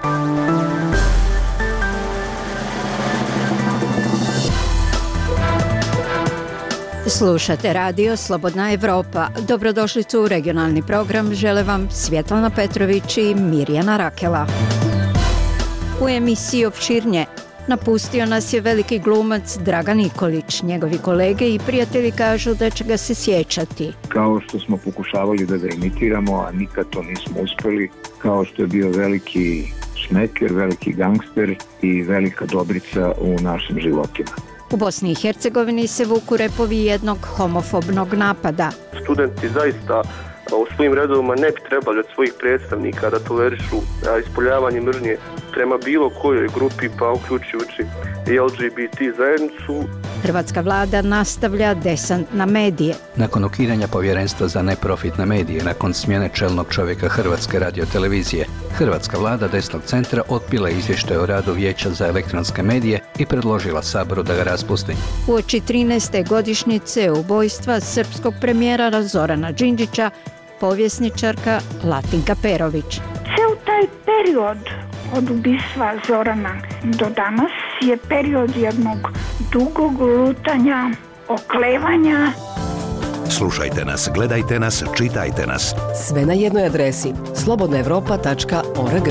Slušate radio Slobodna Evropa. Dobrodošlicu u regionalni program žele vam Svjetlana Petrović i Mirjana Rakela. U emisiji opširnije napustio nas je veliki glumac Dragan Nikolić. Njegovi kolege i prijatelji kažu da će ga se sjećati. Kao što smo pokušavali da ga imitiramo, a nikad to nismo uspjeli, kao što je bio veliki šmeker, veliki gangster i velika dobrica u našim životima. U Bosni i Hercegovini se vuku repovi jednog homofobnog napada. Studenti zaista u svojim redovima ne bi trebali od svojih predstavnika da tolerišu ispoljavanje mržnje prema bilo kojoj grupi, pa uključujući i LGBT zajednicu. Hrvatska vlada nastavlja desant na medije. Nakon ukidanja povjerenstva za neprofitne medije, nakon smjene čelnog čovjeka Hrvatske radiotelevizije, Hrvatska vlada desnog centra odbila izvještaj o radu Vijeća za elektronske medije i predložila Saboru da ga raspusti. Uoči 13. godišnjice ubojstva srpskog premijera Zorana Đinđića, povjesničarka Latinka Perović. Ceo taj period od ubistva Zorana do danas je period jednog dugog lutanja, oklevanja. Slušajte nas, gledajte nas, čitajte nas. Sve na jednoj adresi slobodnaevropa.org.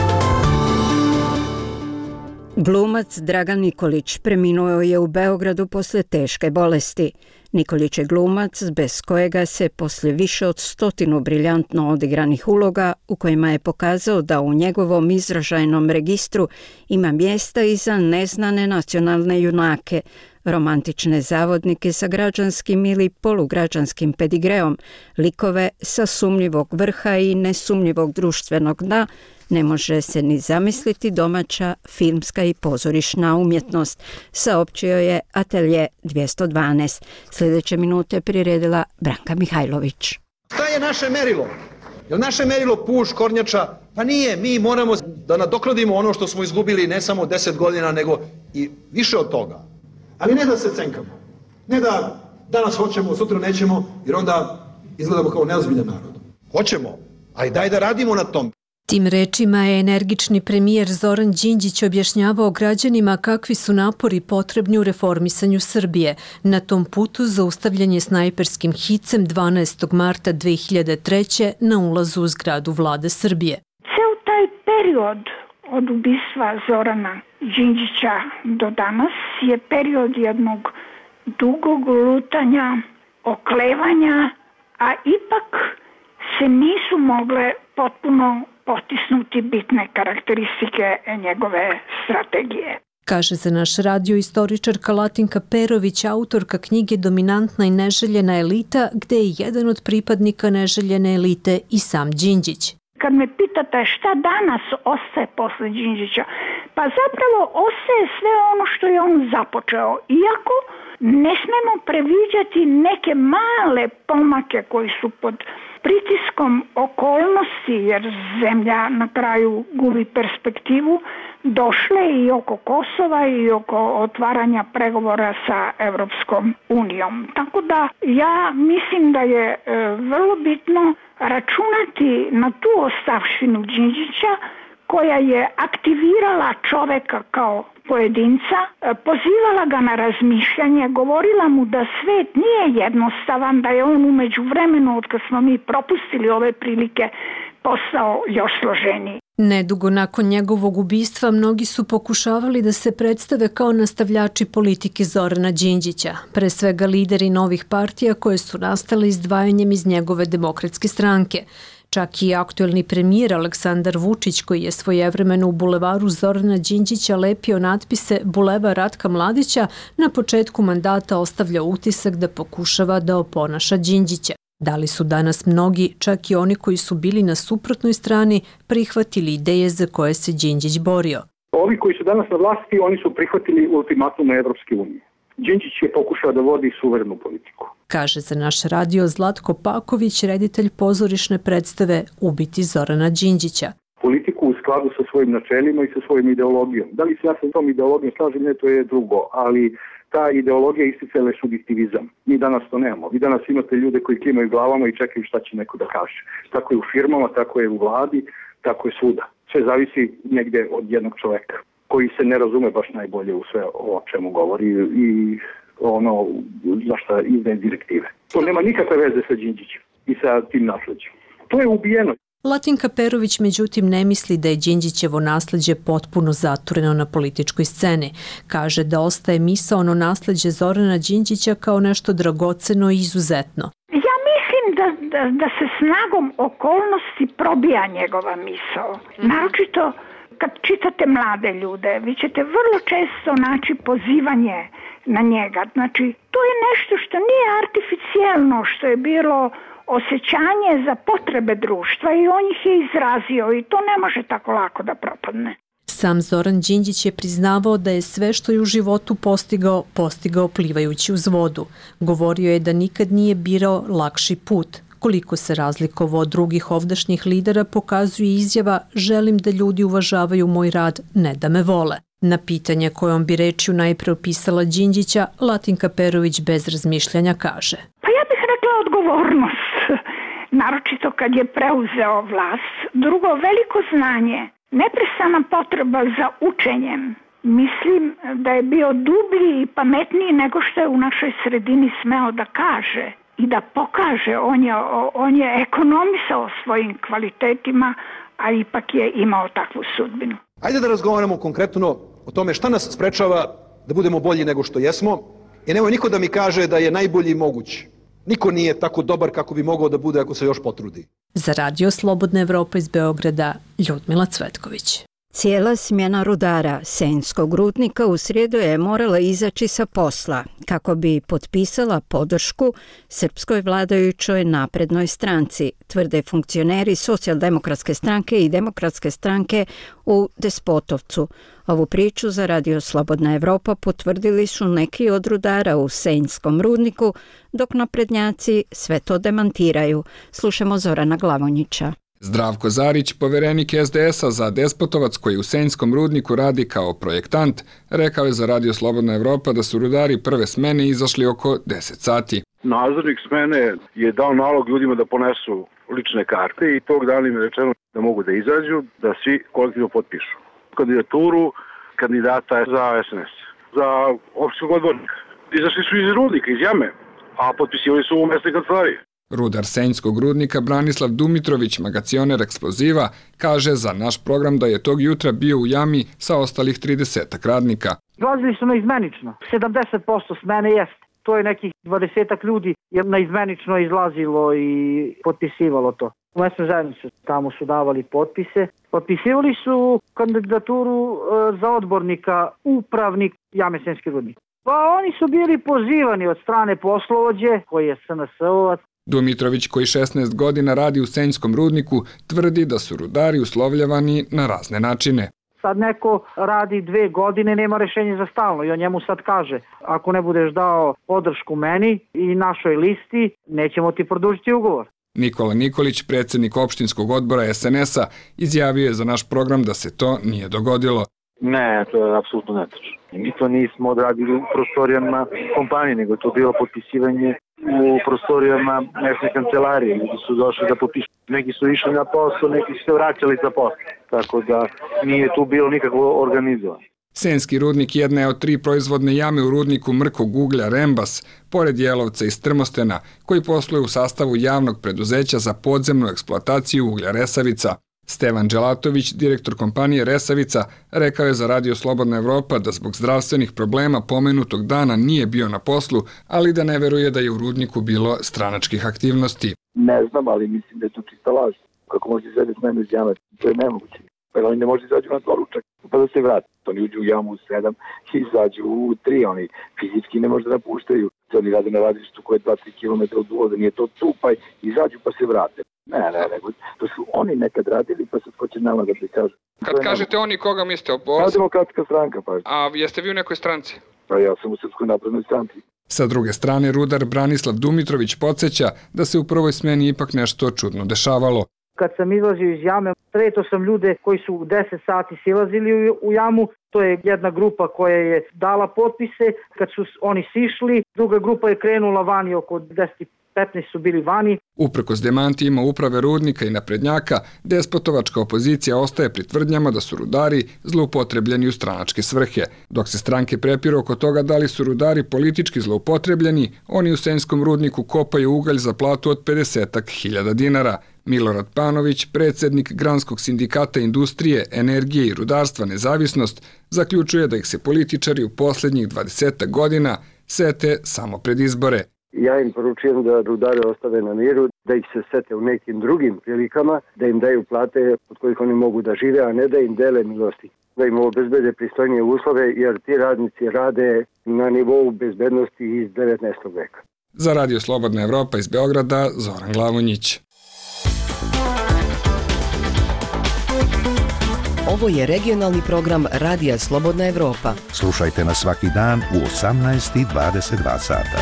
Glumac Dragan Nikolić preminuo je u Beogradu posle teške bolesti. Nikolić je glumac bez kojega se poslije više od 100 briljantno odigranih uloga u kojima je pokazao da u njegovom izražajnom registru ima mjesta i za neznane nacionalne junake, romantične zavodnike sa građanskim ili polugrađanskim pedigreom, likove sa sumnjivog vrha i nesumnjivog društvenog dna, ne može se ni zamisliti domaća filmska i pozorišna umjetnost, saopćio je Atelje 212. Sljedeće minute priredila Branka Mihajlović. Šta je naše merilo? Je li naše merilo puš, kornjača? Pa nije, mi moramo da nadoknadimo ono što smo izgubili ne samo 10 godina, nego i više od toga. Ali ne da se cenkamo. Ne da danas hoćemo, sutra nećemo, jer onda izgledamo kao neozbiljan narod. Hoćemo, ali daj da radimo na tom. Tim rečima je energični premijer Zoran Đinđić objašnjavao građanima kakvi su napori potrebni u reformisanju Srbije. Na tom putu zaustavljen je snajperskim hicem 12. marta 2003. na ulazu u zgradu Vlade Srbije. Ceo taj period od ubistva Zorana Đinđića do danas je period jednog dugog lutanja, oklevanja, a ipak se nisu mogle potpuno potisnuti bitne karakteristike njegove strategije. Kaže za naš radio istoričarka Latinka Perović, autorka knjige Dominantna i neželjena elita, gde je jedan od pripadnika neželjene elite i sam Đinđić. Kad me pitate šta danas ostaje posle Đinđića, pa zapravo ostaje sve ono što je on započeo. Iako ne smemo previđati neke male pomake koji su pod pritiskom okolnosti, jer zemlja na kraju gubi perspektivu, došle i oko Kosova i oko otvaranja pregovora sa Evropskom unijom. Tako da ja mislim da je vrlo bitno računati na tu ostavštinu Đinđića koja je aktivirala čoveka kao pojedinca, pozivala ga na razmišljanje, govorila mu da svet nije jednostavan, da je on umeđu vremenu, od kad smo mi propustili ove prilike, postao još složeniji. Nedugo nakon njegovog ubistva mnogi su pokušavali da se predstave kao nastavljači politike Zorana Đinđića, pre svega lideri novih partija koje su nastale izdvajanjem iz njegove demokratske stranke. Čak i aktuelni premijer Aleksandar Vučić, koji je svojevremeno u bulevaru Zorana Đinđića lepio natpise Bulevar Ratka Mladića, na početku mandata ostavlja utisak da pokušava da oponaša Đinđića. Da li su danas mnogi, čak i oni koji su bili na suprotnoj strani, prihvatili ideje za koje se Đinđić borio? Ovi koji su danas na vlasti, oni su prihvatili ultimatum Evropske unije. Đinđić je pokušao da vodi suverenu politiku. Kaže za naš radio Zlatko Paković, reditelj pozorišne predstave Ubiti Zorana Đinđića. Politiku u skladu sa svojim načelima i sa svojim ideologijom. Da li se ja sa tom ideologijom slažem, ne, to je drugo, ali ta ideologija isticala je subjektivizam. Mi danas to nemamo. Vi danas imate ljude koji klimaju glavama i čekaju šta će neko da kaže. Tako je u firmama, tako je u vladi, tako je svuda. Sve zavisi negde od jednog čoveka koji se ne razume baš najbolje u sve o čemu govori i ono zašto izdaje direktive. To nema nikakve veze sa Đinđićem i sa tim nasleđem. To je ubijeno. Latinka Perović međutim ne misli da je Đinđićevo nasleđe potpuno zatureno na političkoj sceni. Kaže da ostaje misaono nasleđe Zorana Đinđića kao nešto dragoceno i izuzetno. Ja mislim da se snagom okolnosti probija njegova misao. Naročito kad čitate mlade ljude, vi ćete vrlo često naći pozivanje na njega. Znači, to je nešto što nije artificijelno, što je bilo osjećanje za potrebe društva i on ih je izrazio i to ne može tako lako da propadne. Sam Zoran Đinđić je priznavao da je sve što je u životu postigao plivajući uz vodu. Govorio je da nikad nije birao lakši put. Koliko se razlikovao od drugih ovdašnjih lidera pokazuje izjava "želim da ljudi uvažavaju moj rad, ne da me vole". Na pitanje kojom bi rečju najpre opisala Đinđića, Latinka Perović bez razmišljanja kaže: Pa ja bih rekla odgovornost, naročito kad je preuzeo vlast. Drugo, veliko znanje, neprestana potreba za učenjem. Mislim da je bio dublji i pametniji nego što je u našoj sredini smeo da kaže i da pokaže. On je ekonomisao svojim kvalitetima, a ipak je imao takvu sudbinu. Ajde da razgovaramo konkretno o tome šta nas sprečava da budemo bolji nego što jesmo i nemoj niko da mi kaže da je najbolji moguć. Niko nije tako dobar kako bi mogao da bude ako se još potrudi. Za Radio Slobodna Evropa iz Beograda, Ljudmila Cvetković. Cijela smjena rudara Senjskog rudnika u srijedu je morala izaći sa posla kako bi potpisala podršku srpskoj vladajućoj naprednoj stranci, tvrde funkcioneri Socijaldemokratske stranke i Demokratske stranke u Despotovcu. Ovu priču za Radio Slobodna Evropa potvrdili su neki od rudara u Senjskom rudniku, dok naprednjaci sve to demantiraju. Slušamo Zorana Glavonjića. Zdravko Zarić, poverenik SDS-a za Despotovac koji u Senjskom rudniku radi kao projektant, rekao je za Radio Slobodna Evropa da su rudari prve smene izašli oko 10 sati. Nadzornik smene je dao nalog ljudima da ponesu lične karte i tog dana im je rečeno da mogu da izađu, da svi kolektivno potpišu kandidaturu kandidata za SNS, za opštinskog odbornika. Izašli su iz rudnika, iz jame, a potpisivali su u mesnoj kancelariji. Rudar Senjskog rudnika Branislav Dumitrović, magacioner eksploziva, kaže za naš program da je tog jutra bio u jami sa ostalih 30 radnika. Izlazili su naizmenično. 70% smene jeste. To je nekih 20 ljudi je naizmenično izlazilo i potpisivalo to. U mesnoj zajednici tamo su davali potpise. Potpisivali su kandidaturu za odbornika upravnik jame Senjski rudnik. Pa oni su bili pozivani od strane poslovođe, koji je SNS-ovac. Dumitrović, koji 16 godina radi u Senjskom rudniku, tvrdi da su rudari uslovljavani na razne načine. Sad neko radi 2 godine, nema rešenje za stalno i on njemu sad kaže: ako ne budeš dao podršku meni i našoj listi, nećemo ti produžiti ugovor. Nikola Nikolić, predsjednik opštinskog odbora SNS-a, izjavio je za naš program da se to nije dogodilo. Ne, to je apsolutno netačno. Mi to nismo odradili u prostorijama kompanije, nego je to bilo potpisivanje u prostorijama mesne kancelarije. Ljudi su došli da potpišu. Neki su išli na posao, neki su se vraćali za posao. Tako da nije tu bilo nikakvo organizovano. Senjski rudnik jedna je od 3 proizvodne jame u rudniku mrkog uglja Rembas, pored Jelovca i Strmostena, koji posluje u sastavu javnog preduzeća za podzemnu eksploataciju uglja Resavica. Stevan Đelatović, direktor kompanije Resavica, rekao je za Radio Slobodna Evropa da zbog zdravstvenih problema pomenutog dana nije bio na poslu, ali da ne veruje da je u rudniku bilo stranačkih aktivnosti. Ne znam, ali mislim da je to čista laž. Kako može izađe s mene iz jame, to je nemoguće. Pa oni ne može izađu na doručak, pa da se vrati. Oni uđu u jamu u 7 i izađu u 3, oni fizički ne može da napuštaju. Oni rade na radištu koje je 2-3 km od uvoza, nije to tupaj, izađu pa se vrate. Ne, to su oni nekad radili, pa sad ko će nama da prikažu. Kad kažete oni, koga mislite? Demokratska stranka, pa. A jeste vi u nekoj stranci? Pa ja sam u Srpskoj naprednoj stranci. Sa druge strane, rudar Branislav Dumitrović podsjeća da se u prvoj smeni ipak nešto čudno dešavalo. Kad sam izlazio iz jame, sretao sam ljude koji su 10 sati silazili u jamu. To je jedna grupa koja je dala potpise. Kad su oni sišli, druga grupa je krenula vani oko 10 15 su bili vani. Uprkos demantijima uprave Rudnika i naprednjaka, despotovačka opozicija ostaje pri tvrdnjama da su rudari zloupotrebljeni u stranačke svrhe. Dok se stranke prepiru oko toga da li su rudari politički zloupotrebljeni, oni u Senjskom rudniku kopaju ugalj za platu od 50.000 dinara. Milorad Panović, predsjednik Granskog sindikata industrije, energije i rudarstva Nezavisnost, zaključuje da ih se političari u posljednjih 20 godina sete samo pred izbore. Ja im poručujem da rudare ostave na miru, da ih se sete u nekim drugim prilikama, da im daju plate od kojih oni mogu da žive, a ne da im dele milosti. Da im obezbede pristojnije uslove, jer ti radnici rade na nivou bezbednosti iz 19. veka. Za Radio Slobodna Evropa iz Beograda, Zoran Glavonjić. Ovo je regionalni program Radija Slobodna Evropa. Slušajte nas svaki dan u 18:22 sata.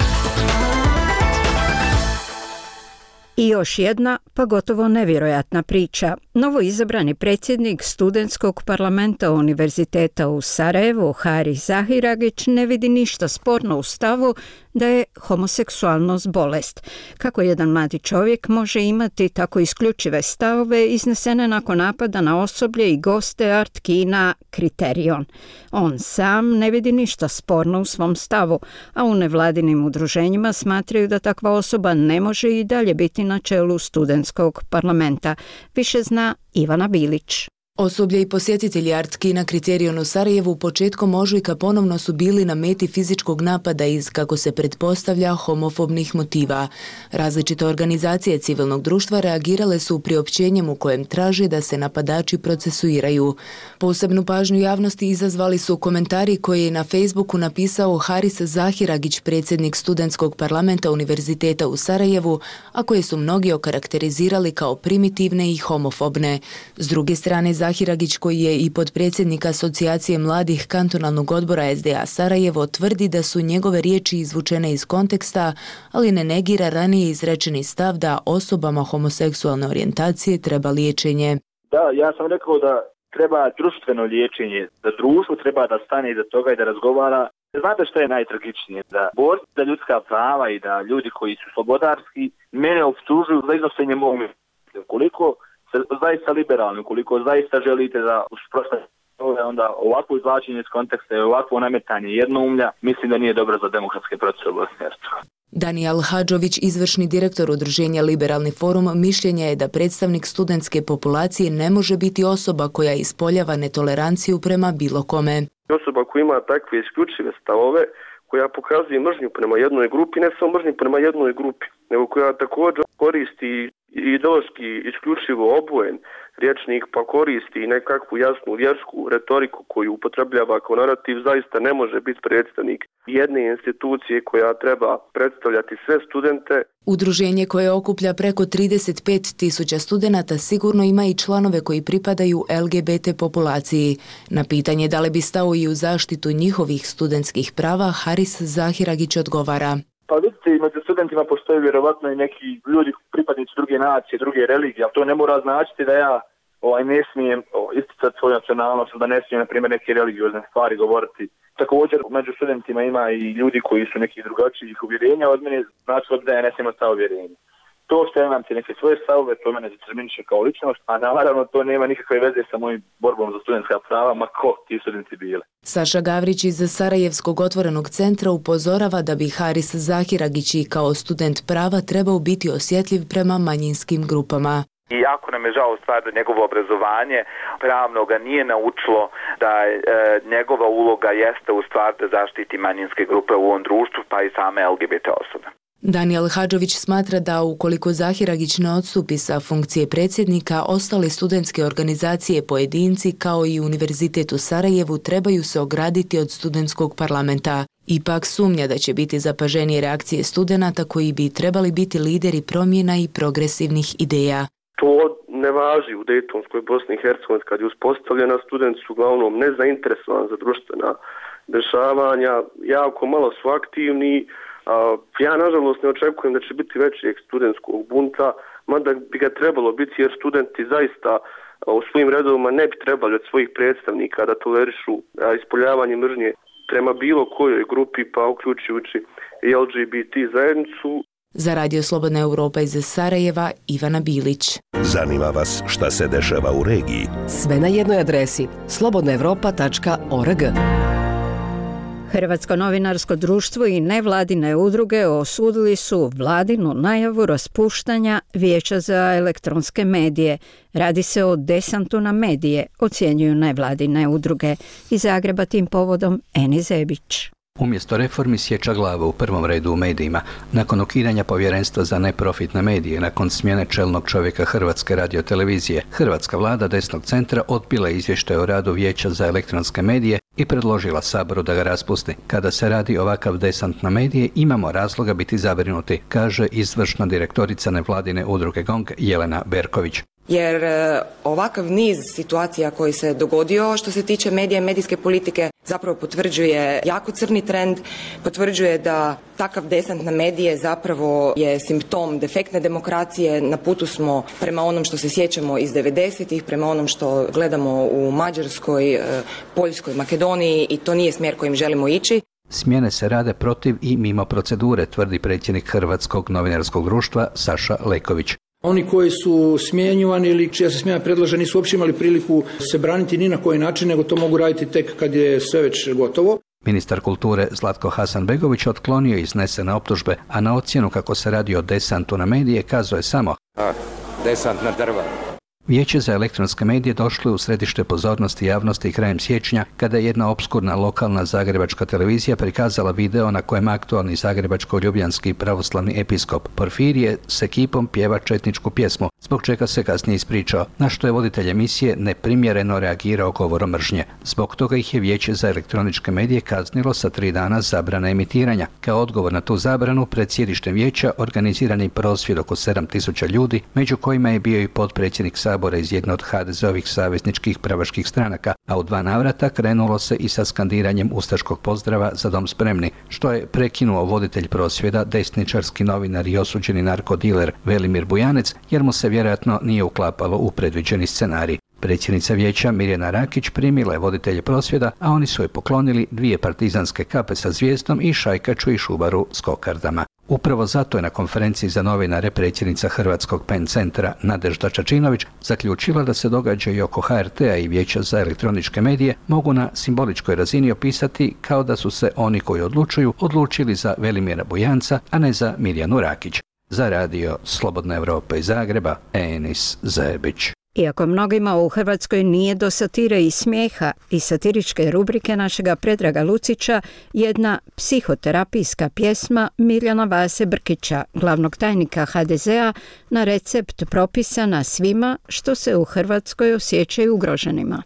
I još jedna, pa gotovo nevjerojatna priča. Novo izabrani predsjednik studentskog parlamenta Univerziteta u Sarajevu, Haris Zahiragić, ne vidi ništa sporno u stavu da je homoseksualnost bolest. Kako jedan mladi čovjek može imati tako isključive stavove iznesene nakon napada na osoblje i goste art kina Kriterion? On sam ne vidi ništa sporno u svom stavu, a u nevladinim udruženjima smatraju da takva osoba ne može i dalje biti na čelu studentskog parlamenta. Više zna Ivana Bilić. Osoblje i posjetitelji art kina Kriterion u Sarajevu početkom ožujka ponovno su bili na meti fizičkog napada iz, kako se pretpostavlja, homofobnih motiva. Različite organizacije civilnog društva reagirale su priopćenjem u kojem traže da se napadači procesuiraju. Posebnu pažnju javnosti izazvali su komentari koje je na Facebooku napisao Haris Zahiragić, predsjednik studentskog parlamenta Univerziteta u Sarajevu, a koje su mnogi okarakterizirali kao primitivne i homofobne. S druge strane, Zahiragić, koji je i potpredsjednik Asocijacije mladih kantonalnog odbora SDA Sarajevo, tvrdi da su njegove riječi izvučene iz konteksta, ali ne negira ranije izrečeni stav da osobama homoseksualne orijentacije treba liječenje. Da, ja sam rekao da treba društveno liječenje, da društvo treba da stane iza toga i da razgovara. Znate što je najtragičnije? Da borci za ljudska prava i da ljudi koji su slobodarski mene optužuju za iznošenje mog mišljenja. Koliko zaista liberalni, ukoliko zaista želite da usprostavite onda ovako izvlačenje iz konteksta i ovako nametanje jednoumlja, mislim da nije dobro za demokratske procese u Bosni i Hercegovini. Daniel Hadžović, izvršni direktor udruženja Liberalni forum, mišljenja je da predstavnik studentske populacije ne može biti osoba koja ispoljava netoleranciju prema bilo kome. Osoba koja ima takve isključive stavove, koja pokazuje mržnju prema jednoj grupi, ne samo mržnju prema jednoj grupi, nego koja također koristi ideološki isključivo obojen rječnik, pa koristi nekakvu jasnu vjersku retoriku koju upotrebljava kao narativ, zaista ne može biti predstavnik jedne institucije koja treba predstavljati sve studente. Udruženje koje okuplja preko 35.000 studenata sigurno ima i članove koji pripadaju LGBT populaciji. Na pitanje da li bi stao i u zaštitu njihovih studentskih prava, Haris Zahiragić odgovara. Pa vidite, među studentima postoje vjerovatno i neki ljudi pripadnici druge nacije, druge religije, ali to ne mora značiti da ja ne smijem isticati svoju nacionalnost, da ne smijem, na primjer, neke religiozne stvari govoriti. Također, među studentima ima i ljudi koji su nekih drugačijih uvjerenja od mene, znači da ja ne smijem ta uvjerenja. To što ja imam neke svoje stavove, to mene determiniše kao ličnost, a naravno to nema nikakve veze sa mojim borbom za studentska prava, ma ko ti studenti bili. Saša Gavrić iz Sarajevskog otvorenog centra upozorava da bi Haris Zahiragić kao student prava trebao biti osjetljiv prema manjinskim grupama. I jako nam je žao stvar da njegovo obrazovanje pravno ga nije naučilo da njegova uloga jeste u stvar da zaštiti manjinske grupe u ovom društvu, pa i same LGBT osobe. Daniel Hadžović smatra da ukoliko Zahiragić ne odstupi sa funkcije predsjednika, ostale studentske organizacije, pojedinci kao i Univerzitet u Sarajevu trebaju se ograditi od studentskog parlamenta. Ipak sumnja da će biti zapaženije reakcije studenata koji bi trebali biti lideri promjena i progresivnih ideja. To ne važi u Dejtonskoj Bosni i Hercegovini kad je uspostavljena, studenti su uglavnom nezainteresovani za društvena dešavanja, jako malo su aktivni. Ja nažalost ne očekujem da će biti većeg studentskog bunta, mada bi ga trebalo biti jer studenti zaista u svojim redovima ne bi trebali od svojih predstavnika da tolerišu ispoljavanje mržnje prema bilo kojoj grupi, pa uključujući i LGBT zajednicu. Za Radio Slobodna Europa iz Sarajeva, Ivana Bilić. Zanima vas šta se dešava u regiji? Sve na jednoj adresi slobodnaevropa.org. Hrvatsko novinarsko društvo i nevladine udruge osudili su vladinu najavu raspuštanja Vijeća za elektronske medije. Radi se o desantu na medije, ocjenjuju nevladine udruge. Iz Zagreba tim povodom Eni Zebić. Umjesto reformi sjeća glava u prvom redu u medijima. Nakon ukidanja povjerenstva za neprofitne medije, nakon smjene čelnog čovjeka Hrvatske radiotelevizije, hrvatska vlada desnog centra odbila izvještaj o radu Vijeća za elektronske medije i predložila Saboru da ga raspusti. Kada se radi ovakav desant na medije, imamo razloga biti zabrinuti, kaže izvršna direktorica nevladine udruge GONG Jelena Berković. Jer ovakav niz situacija koji se dogodio što se tiče medija i medijske politike zapravo potvrđuje jako crni trend, potvrđuje da takav desant na medije zapravo je simptom defektne demokracije. Na putu smo prema onom što se sjećamo iz 90-ih, prema onom što gledamo u Mađarskoj, Poljskoj, Makedoniji i to nije smjer kojim želimo ići. Smjene se rade protiv i mimo procedure, tvrdi predsjednik Hrvatskog novinarskog društva Saša Leković. Oni koji su smjenjivani ili čija se smjena predlaže nisu uopće imali priliku se braniti ni na koji način, nego to mogu raditi tek kad je sve već gotovo. Ministar kulture Zlatko Hasanbegović otklonio iznesene optužbe, a na ocjenu kako se radi o desantu na medije kazuje samo desant na drva. Vijeće za elektronske medije došlo u središte pozornosti javnosti krajem siječnja kada je jedna opskurna lokalna zagrebačka televizija prikazala video na kojem aktualni zagrebačko-ljubljanski pravoslavni episkop Porfirije s ekipom pjeva četničku pjesmu, zbog čega se kasnije ispričao, na što je voditelj emisije neprimjereno reagirao govorom mržnje. Zbog toga ih je Vijeće za elektroničke medije kaznilo sa 3 dana zabrane emitiranja. Kao odgovor na tu zabranu, pred sjedištem vijeća organizirani prosvjed oko 7.000 ljudi, među kojima je bio i potpredsjednik Sabora iz jedne od HDZ-ovih savezničkih pravaških stranaka, a u 2 navrata krenulo se i sa skandiranjem ustaškog pozdrava Za dom spremni, što je prekinuo voditelj prosvjeda, desničarski novinar i osuđeni narkodiler Velimir Bujanec, jer mu se vjerojatno nije uklapalo u predviđeni scenarij. Predsjednica vijeća Mirjana Rakić primila je voditelje prosvjeda, a oni su joj poklonili 2 partizanske kape sa zvijezdom i šajkaču i šubaru s kokardama. Upravo zato je na konferenciji za novinare predsjednica Hrvatskog PEN centra Nadežda Čačinović zaključila da se događaji oko HRT-a i Vijeća za elektroničke medije mogu na simboličkoj razini opisati kao da su se oni koji odlučuju odlučili za Velimira Bujanca, a ne za Mirjanu Rakić. Za Radio Slobodna Europa iz Zagreba, Enis Zebić. Iako mnogima u Hrvatskoj nije do satire i smijeha i satiričke rubrike našega Predraga Lucića, jedna psihoterapijska pjesma Miljana Vase Brkića, glavnog tajnika HDZ-a, na recept propisana svima što se u Hrvatskoj osjećaju ugroženima.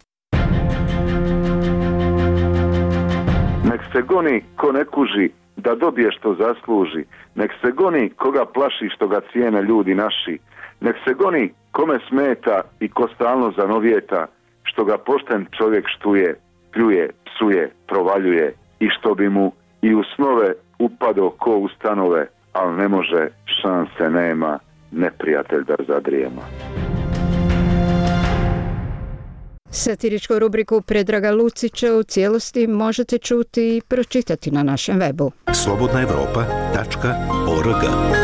Nek se goni ko ne kuži, da dobije što zasluži. Nek se goni koga plaši što ga cijene ljudi naši. Nek se goni kome smeta i ko stalno zanovijeta, što ga pošten čovjek štuje, pljuje, psuje, provaljuje i što bi mu i u snove upado ko u stanove, ali ne može, šanse nema, neprijatelj da zadrijema. Satiričku rubriku Predraga Lucića u cijelosti možete čuti i pročitati na našem webu. slobodnaevropa.org.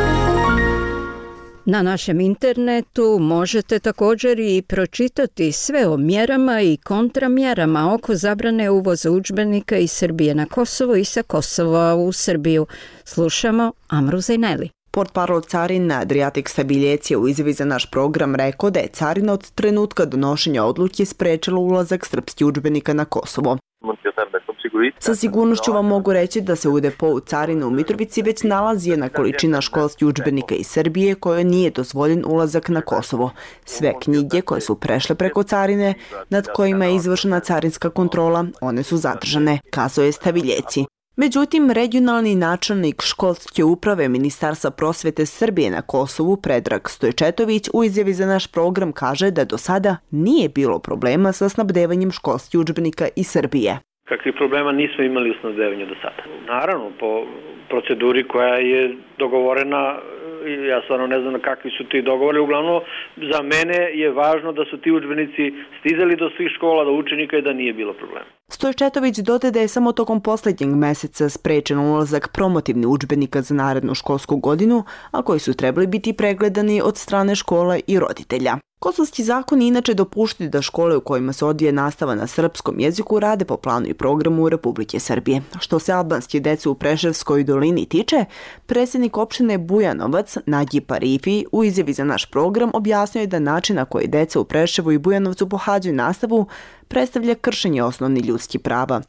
Na našem internetu možete također i pročitati sve o mjerama i kontramjerama oko zabrane uvoza udžbenika iz Srbije na Kosovo i sa Kosova u Srbiju. Slušamo Amru Zajneli. Portparol carina Adriatic Stabiliec je u izjavi za naš program rekao da je carina od trenutka donošenja odluke sprečila ulazak srpskih udžbenika na Kosovo. Sa sigurnošću vam mogu reći da se u depou carine u Mitrovici već nalazi jedna količina školskih udžbenika iz Srbije kojoj nije dozvoljen ulazak na Kosovo. Sve knjige koje su prešle preko carine, nad kojima je izvršena carinska kontrola, one su zadržane, kazao je Stabilieci. Međutim, regionalni načelnik školske uprave Ministarstva prosvjete Srbije na Kosovu, Predrag Stojčetović, u izjavi za naš program kaže da do sada nije bilo problema sa snabdevanjem školskih udžbenika iz Srbije. Kakvih problema nismo imali u snabdevanju do sada. Naravno, po proceduri koja je dogovorena, ja stvarno ne znam kakvi su ti dogovori, uglavnom za mene je važno da su ti udžbenici stizali do svih škola, do učenika i da nije bilo problema. Stojčetović dodaje da je samo tokom posljednjeg meseca sprečen ulazak promotivnih udžbenika za narednu školsku godinu, a koji su trebali biti pregledani od strane škole i roditelja. Kosovski zakon inače dopuštaju da škole u kojima se odvija nastava na srpskom jeziku rade po planu i programu Republike Srbije. Što se albanske dece u Preševskoj dolini tiče, predsjednik opštine Bujanovac Nađi Parifi u izjavi za naš program objasnio je da način na koji deca u Preševu i Bujanovcu pohađaju nastavu predstavlja kršenje osnovnih ljudskih prava.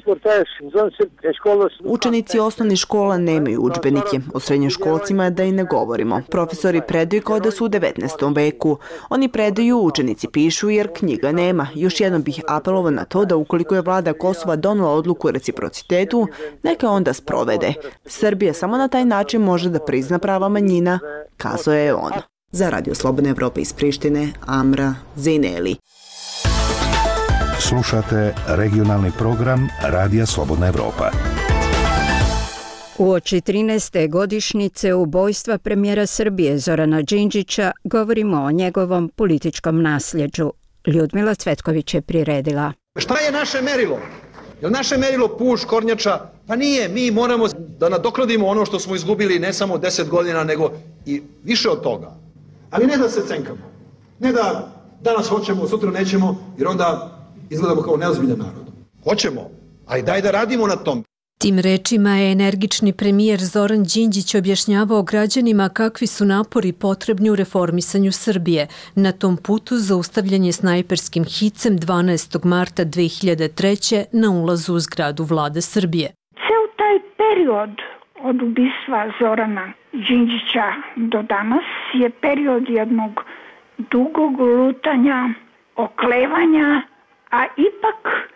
Učenici osnovnih škola nemaju udžbenike, o srednjoškolcima da i ne govorimo. Profesori predaju kao da su u 19. veku. Oni predaju, učenici pišu jer knjiga nema. Još jednom bih apelovao na to da ukoliko je vlada Kosova donela odluku o reciprocitetu, neka onda sprovede. Srbija samo na taj način može da prizna prava manjina, kazao je on. Za Radio Slobodne Evrope iz Prištine, Amra Zejneli. Slušate regionalni program Radija Slobodna Evropa. Uoči 13. godišnjice ubojstva premijera Srbije Zorana Đinđića govorimo o njegovom političkom nasljeđu. Ljudmila Cvetković je priredila. Šta je naše merilo? Je li naše merilo puš, kornjača? Pa nije, mi moramo da nadoknadimo ono što smo izgubili ne samo 10 godina, nego i više od toga. Ali ne da se cenkamo. Ne da danas hoćemo, sutra nećemo, jer onda izgledamo kao neozbiljan narod. Hoćemo, ali daj da radimo na tom. Tim rečima je energični premijer Zoran Đinđić objašnjavao građanima kakvi su napori potrebni u reformisanju Srbije. Na tom putu zaustavljen je snajperskim hicem 12. marta 2003. na ulazu u zgradu vlade Srbije. Ceo taj period od ubistva Zorana Đinđića do danas je period jednog dugog lutanja, oklevanja, a ipak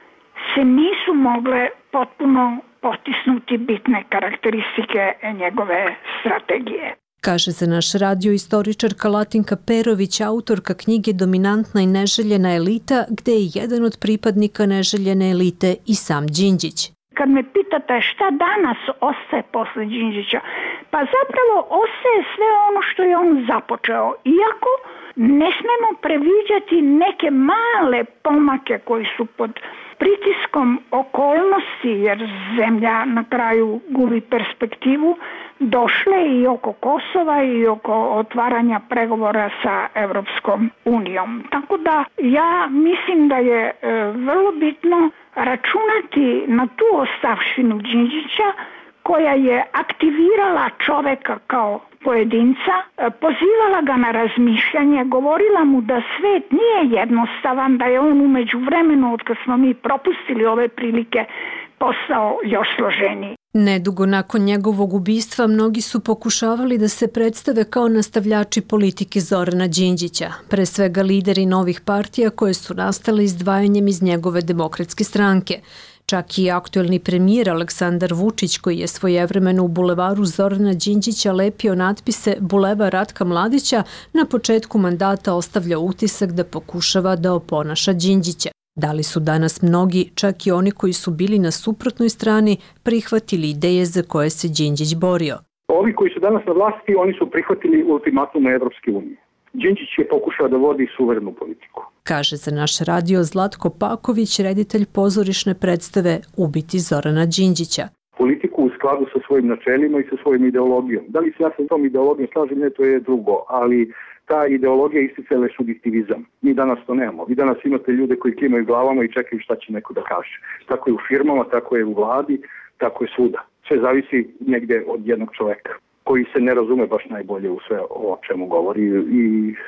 se nisu mogle potpuno potisnuti bitne karakteristike njegove strategije. Kaže za naš radio istoričarka Latinka Perović, autorka knjige Dominantna i neželjena elita, gde je jedan od pripadnika neželjene elite i sam Đinđić. Kad me pitate šta danas ostaje posle Đinđića, pa zapravo ostaje sve ono što je on započeo, iako ne smemo previđati neke male pomake koji su pod pritiskom okolnosti, jer zemlja na kraju gubi perspektivu, došle i oko Kosova i oko otvaranja pregovora sa Evropskom unijom. Tako da ja mislim da je vrlo bitno računati na tu ostavštinu Đinđića koja je aktivirala čoveka kao pojedinca, pozivala ga na razmišljanje, govorila mu da svet nije jednostavan, da je on umeđu vremenu, od kad smo mi propustili ove prilike, postao još složeniji. Nedugo nakon njegovog ubistva mnogi su pokušavali da se predstave kao nastavljači politike Zorana Đinđića, pre svega lideri novih partija koje su nastale izdvajanjem iz njegove demokratske stranke. Čak i aktuelni premijer Aleksandar Vučić, koji je svojevremeno u bulevaru Zorana Đinđića lepio natpise Bulevar Ratka Mladića, na početku mandata ostavlja utisak da pokušava da oponaša Đinđića. Da li su danas mnogi, čak i oni koji su bili na suprotnoj strani, prihvatili ideje za koje se Đinđić borio? Ovi koji su danas na vlasti, oni su prihvatili ultimatum Evropske unije. Đinđić je pokušao da vodi suverenu politiku. Kaže za naš radio Zlatko Paković, reditelj pozorišne predstave Ubiti Zorana Đinđića. Politiku u skladu sa svojim načelima i sa svojim ideologijom. Da li se ja sa tom ideologijom slažem, ne, to je drugo, ali ta ideologija isticala je subjektivizam. Mi danas to nemamo. Vi danas imate ljude koji klimaju glavama i čekaju šta će neko da kaže. Tako je u firmama, tako je u vladi, tako je svuda. Sve zavisi negde od jednog čoveka koji se ne razume baš najbolje u sve o čemu govori i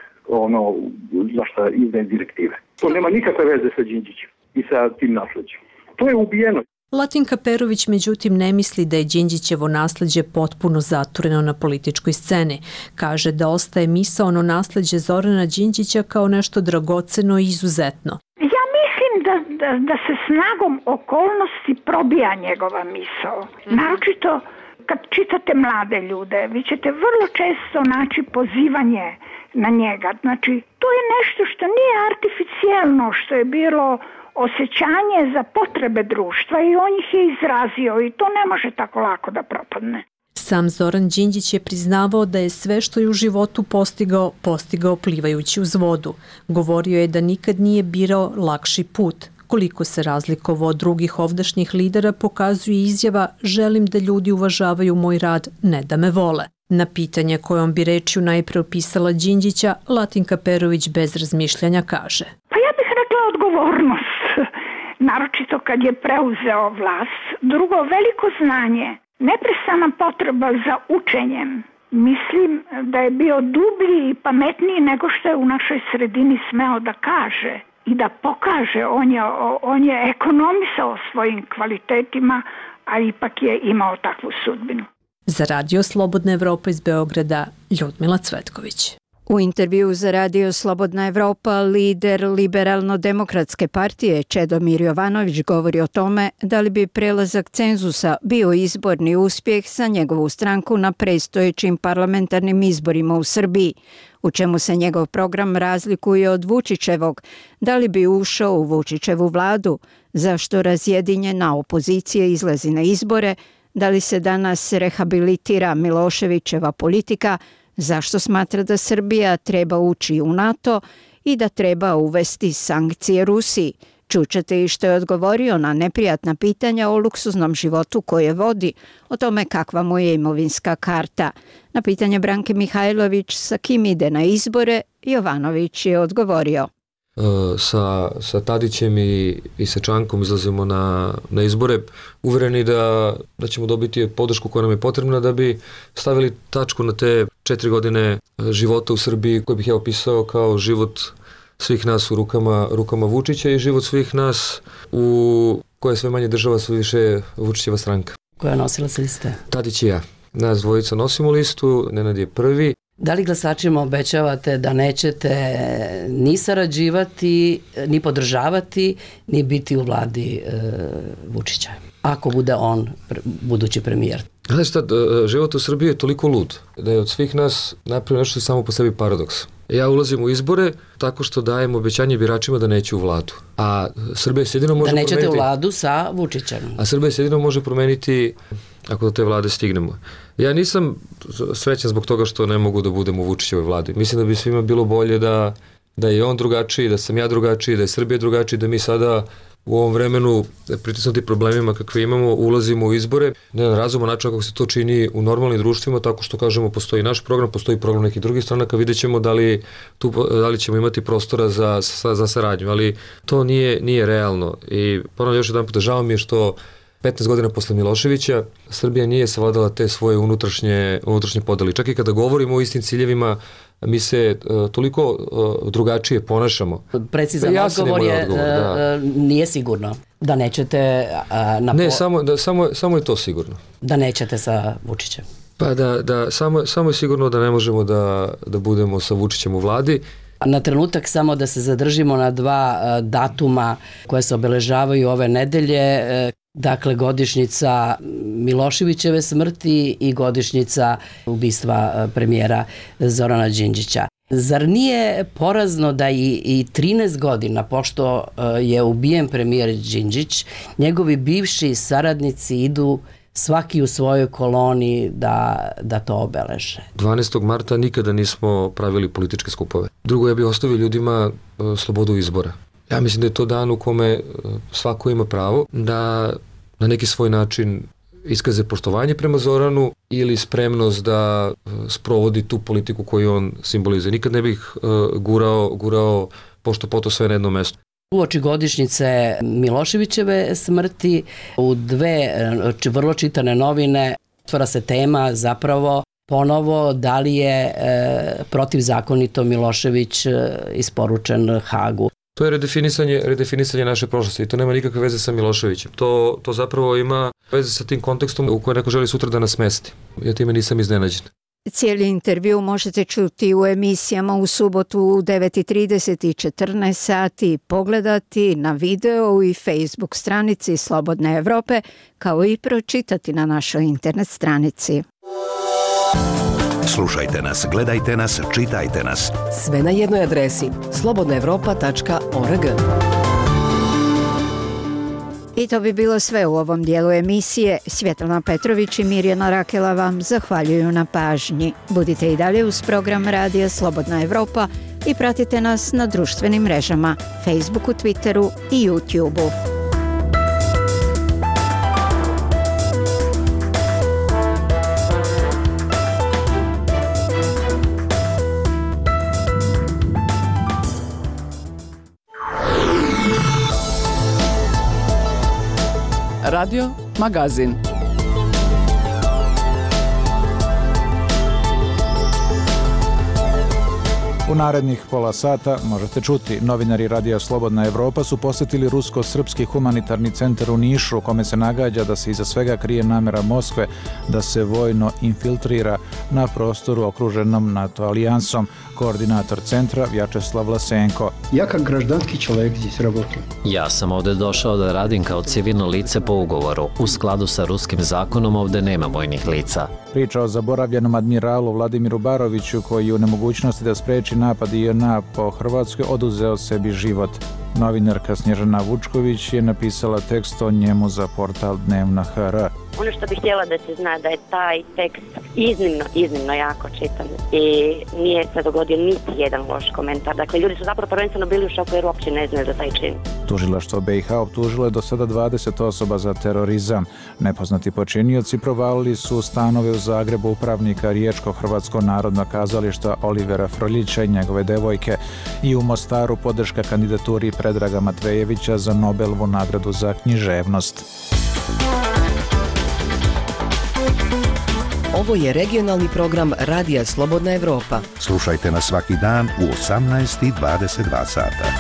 ono za šta izdaje direktive. To nema nikakve veze sa Đinđićem i sa tim nasleđem. To je ubijeno. Latinka Perović međutim ne misli da je Đinđićevo nasleđe potpuno zatureno na političkoj sceni. Kaže da ostaje misaono nasleđe Zorana Đinđića kao nešto dragoceno i izuzetno. Ja mislim da se snagom okolnosti probija njegova misao. Naročito kad čitate mlade ljude, vi ćete vrlo često naći pozivanje na njega. Znači, to je nešto što nije artificijelno, što je bilo osjećanje za potrebe društva i on ih je izrazio i to ne može tako lako da propadne. Sam Zoran Đinđić je priznavao da je sve što je u životu postigao plivajući uz vodu. Govorio je da nikad nije birao lakši put. Koliko se razlikovao od drugih ovdašnjih lidera pokazuje izjava "želim da ljudi uvažavaju moj rad, ne da me vole". Na pitanje kojom bi rečju najpre opisala Đinđića, Latinka Perović bez razmišljanja kaže: Pa ja bih rekla odgovornost, naročito kad je preuzeo vlast. Drugo, veliko znanje, neprestana potreba za učenjem. Mislim da je bio dublji i pametniji nego što je u našoj sredini smeo da kaže i da pokaže. On je ekonomisao svojim kvalitetima, a ipak je imao takvu sudbinu. Za Radio Slobodna Evropa iz Beograda, Ljudmila Cvetković. U intervju za Radio Slobodna Evropa lider Liberalno-demokratske partije Čedomir Jovanović govori o tome da li bi prelazak cenzusa bio izborni uspjeh za njegovu stranku na predstojećim parlamentarnim izborima u Srbiji, u čemu se njegov program razlikuje od Vučićevog, da li bi ušao u Vučićevu vladu, zašto razjedinjena opozicija izlazi na izbore, da li se danas rehabilitira Miloševićeva politika, zašto smatra da Srbija treba ući u NATO i da treba uvesti sankcije Rusiji. Čućete i što je odgovorio na neprijatna pitanja o luksuznom životu koje vodi, o tome kakva mu je imovinska karta. Na pitanje Branke Mihajlović sa kim ide na izbore, Jovanović je odgovorio: Sa Tadićem i sa Čankom izlazimo na izbore, uvereni da ćemo dobiti podršku koja nam je potrebna da bi stavili tačku na te 4 godine života u Srbiji, koji bih ja opisao kao život svih nas u rukama Vučića i život svih nas u koje sve manje država, sve više Vučićeva stranka. Koja nosila se liste? Tadić i ja. Nas dvojica nosimo listu, Nenad je prvi. Da li glasačima obećavate da nećete ni sarađivati, ni podržavati, ni biti u vladi Vučića, ako bude on budući premijer? Znaš šta, život u Srbiji je toliko lud da je od svih nas napravio nešto samo po sebi paradoks. Ja ulazim u izbore tako što dajem obećanje biračima da neću u vladu. A Srbija se jedino može promeniti... Da nećete u vladu sa Vučićem. A Srbija se jedino može promeniti ako do te vlade stignemo. Ja nisam srećan zbog toga što ne mogu da budem u Vučićevoj vladi. Mislim da bi svima bilo bolje da je on drugačiji, da sam ja drugačiji, da je Srbija drugačiji, da mi sada u ovom vremenu pritisnuti problemima kakve imamo, ulazimo u izbore na jedan razuman način kako se to čini u normalnim društvima, tako što kažemo postoji naš program, postoji program nekih drugih stranaka, vidjet ćemo da li ćemo imati prostora za saradnju, ali to nije realno. I ponovno još jedan puta, žao mi je što 15 godina posle Miloševića Srbija nije savladala te svoje unutrašnje podeli. Čak i kada govorimo o istim ciljevima, mi se toliko drugačije ponašamo. Precizan odgovor je nije sigurno da nećete... Ne, samo je to sigurno. Da nećete sa Vučićem. Pa samo je sigurno da ne možemo da budemo sa Vučićem u vladi. Na trenutak samo da se zadržimo na 2 datuma koje se obeležavaju ove nedelje. Dakle, godišnjica Miloševićeve smrti i godišnjica ubistva premijera Zorana Đinđića. Zar nije porazno da i 13 godina, pošto je ubijen premijer Đinđić, njegovi bivši saradnici idu svaki u svojoj koloni da to obeleže? 12. marta nikada nismo pravili političke skupove. Drugo, ja bih ostavio ljudima slobodu izbora. Ja mislim da je to dan u kome svako ima pravo da na neki svoj način iskaze poštovanje prema Zoranu ili spremnost da sprovodi tu politiku koju on simbolizuje. Nikad ne bih gurao pošto poto sve na jedno mesto. Uoči godišnjice Miloševićeve smrti u 2 vrlo čitane novine otvara se tema zapravo ponovo da li je protivzakonito Milošević isporučen Hagu. To je redefinisanje naše prošlosti i to nema nikakve veze sa Miloševićem. To zapravo ima veze sa tim kontekstom u kojem neko želi sutra da nas smesti. Ja time nisam iznenađen. Cijeli intervju možete čuti u emisijama u subotu u 9:30 i 14 sati, pogledati na video i Facebook stranici Slobodne Evrope, kao i pročitati na našoj internet stranici. Slušajte nas, gledajte nas, čitajte nas. Sve na jednoj adresi slobodnaevropa.org. I to bi bilo sve u ovom dijelu emisije. Svjetlana Petrović i Mirjana Rakela vam zahvaljuju na pažnji. Budite i dalje uz program Radija Slobodna Evropa i pratite nas na društvenim mrežama, Facebooku, Twitteru i YouTubeu. Radio Magazin. U narednih pola sata možete čuti, novinari Radija Slobodna Evropa su posjetili Rusko-srpski humanitarni centar u Nišu, u kome se nagađa da se iza svega krije namjera Moskve da se vojno infiltrira na prostoru okruženom NATO alijansom. Koordinator centra Vjačeslav Vlasenko. Ja kao građanski čovjek здесь работаю. Ja sam ovde došao da radim kao civilno lice po ugovoru. U skladu sa ruskim zakonom ovde nema vojnih lica. Priča o zaboravljenom admiralu Vladimiru Baroviću koji je u nemogućnosti da spreči napad JNA po Hrvatskoj oduzeo sebi život. Novinarka Snježana Vučković je napisala tekst o njemu za portal Dnevna.hr. Ono što bih htjela da se zna da je taj tekst iznimno jako čitan i nije se dogodio niti jedan loš komentar. Dakle, ljudi su zapravo prvenstveno bili u šoku jer uopće ne znaju za taj čin. Tužilaštvo BiH optužilo je do sada 20 osoba za terorizam. Nepoznati počinioci provalili su stanove u Zagrebu upravnika Riječko-Hrvatsko narodno kazališta Olivera Frljića i njegove devojke i u Mostaru podrška kandidaturi Predraga Matvejevića za Nobelovu nagradu za književnost. Ovo je regionalni program Radija Slobodna Evropa. Slušajte nas svaki dan u 18:22 sata.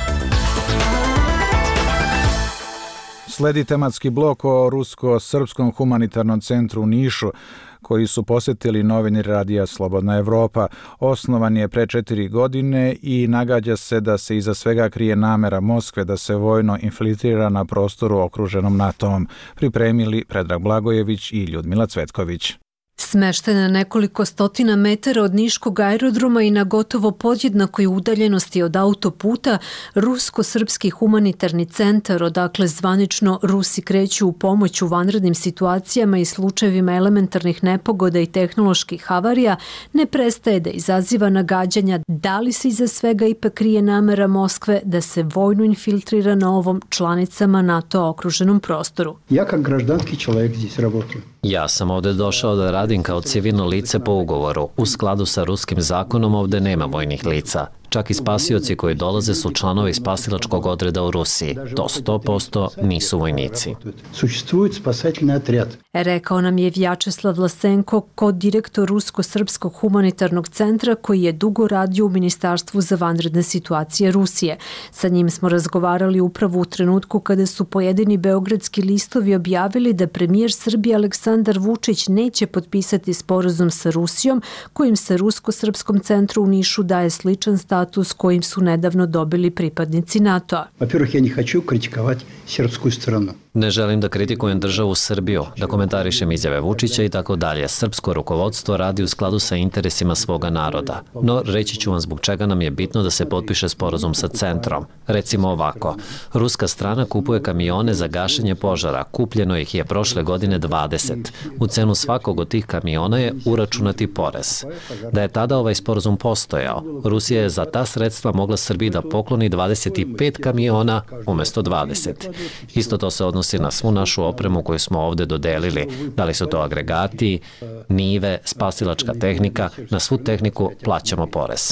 Sledi tematski blok o Rusko-srpskom humanitarnom centru u Nišu, koji su posjetili novinari Radija Slobodna Evropa. Osnovan je pre 4 godine i nagađa se da se iza svega krije namjera Moskve da se vojno infiltrira na prostoru okruženom NATO-om. Pripremili Predrag Blagojević i Ljudmila Cvetković. Smeštena na nekoliko stotina metara od Niškog aerodroma i na gotovo podjednakoj udaljenosti od autoputa, Rusko-srpski humanitarni centar, odakle zvanično Rusi kreću u pomoć u vanrednim situacijama i slučajevima elementarnih nepogoda i tehnoloških havarija, ne prestaje da izaziva nagađanja da li se iza svega ipak krije namera Moskve da se vojno infiltrira na ovom članicama NATO okruženom prostoru. Ja kao građanski čovjek здесь работаю. Ja sam ovde došao da radim kao civilno lice po ugovoru. U skladu sa ruskim zakonom ovde nema vojnih lica. Čak i spasioci koji dolaze su članovi spasilačkog odreda u Rusiji. To 100% nisu vojnici. Существует спасательный отряд. Rekao nam je Vjačeslav Vlasenko, kod-direktor Rusko-srpskog humanitarnog centra koji je dugo radio u Ministarstvu za vanredne situacije Rusije. Sa njim smo razgovarali upravo u trenutku kada su pojedini beogradski listovi objavili da premijer Srbije Aleksandar Vučić neće potpisati sporazum sa Rusijom, kojim se Rusko-srpskom centru u Nišu daje sličan status kojim su nedavno dobili pripadnici NATO-a. Во-первых, я не хочу критиковать сербскую страну. Ne želim da kritikujem državu Srbiju, da komentarišem izjave Vučića i tako dalje. Srpsko rukovodstvo radi u skladu sa interesima svoga naroda. No, reći ću vam zbog čega nam je bitno da se potpiše sporazum sa centrom. Recimo ovako, ruska strana kupuje kamione za gašenje požara. Kupljeno ih je prošle godine 20. U cenu svakog od tih kamiona je uračunati porez. Da je tada ovaj sporazum postojao, Rusija je za ta sredstva mogla Srbiji da pokloni 25 kamiona umjesto 20. Isto to se odnosi na svu našu opremu koju smo ovde dodelili. Da li su to agregati, nive, spasilačka tehnika, na svu tehniku plaćamo porez.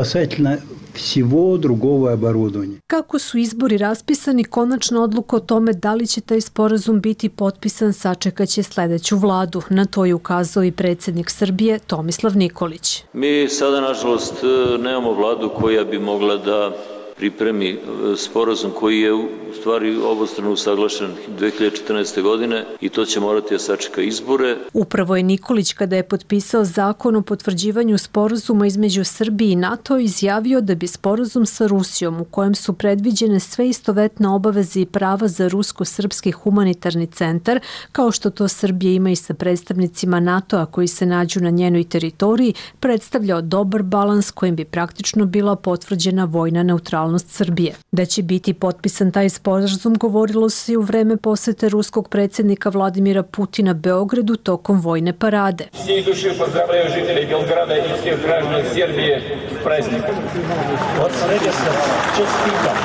Kako su izbori raspisani, konačna odluka o tome da li će taj sporazum biti potpisan sačekaće sledeću vladu. Na to je ukazao i predsjednik Srbije Tomislav Nikolić. Mi sada, nažalost, nemamo vladu koja bi mogla da pripremi sporazum koji je u stvari obostrano usaglašen 2014. godine i to će morati da sačeka izbore. Upravo je Nikolić, kada je potpisao zakon o potvrđivanju sporazuma između Srbije i NATO, izjavio da bi sporazum sa Rusijom, u kojem su predviđene sve istovetne obaveze i prava za Rusko-srpski humanitarni centar, kao što to Srbija ima i sa predstavnicima NATO-a koji se nađu na njenoj teritoriji, predstavljao dobar balans kojim bi praktično bila potvrđena vojna neutralnost neutralnost Srbije. Da će biti potpisan taj sporazum govorilo se i u vreme posete ruskog predsjednika Vladimira Putina Beogradu tokom vojne parade. Svi duši pozdravljaju žitelji Belgrada i svih građana Srbije s praznikom. Od svega srca čestitam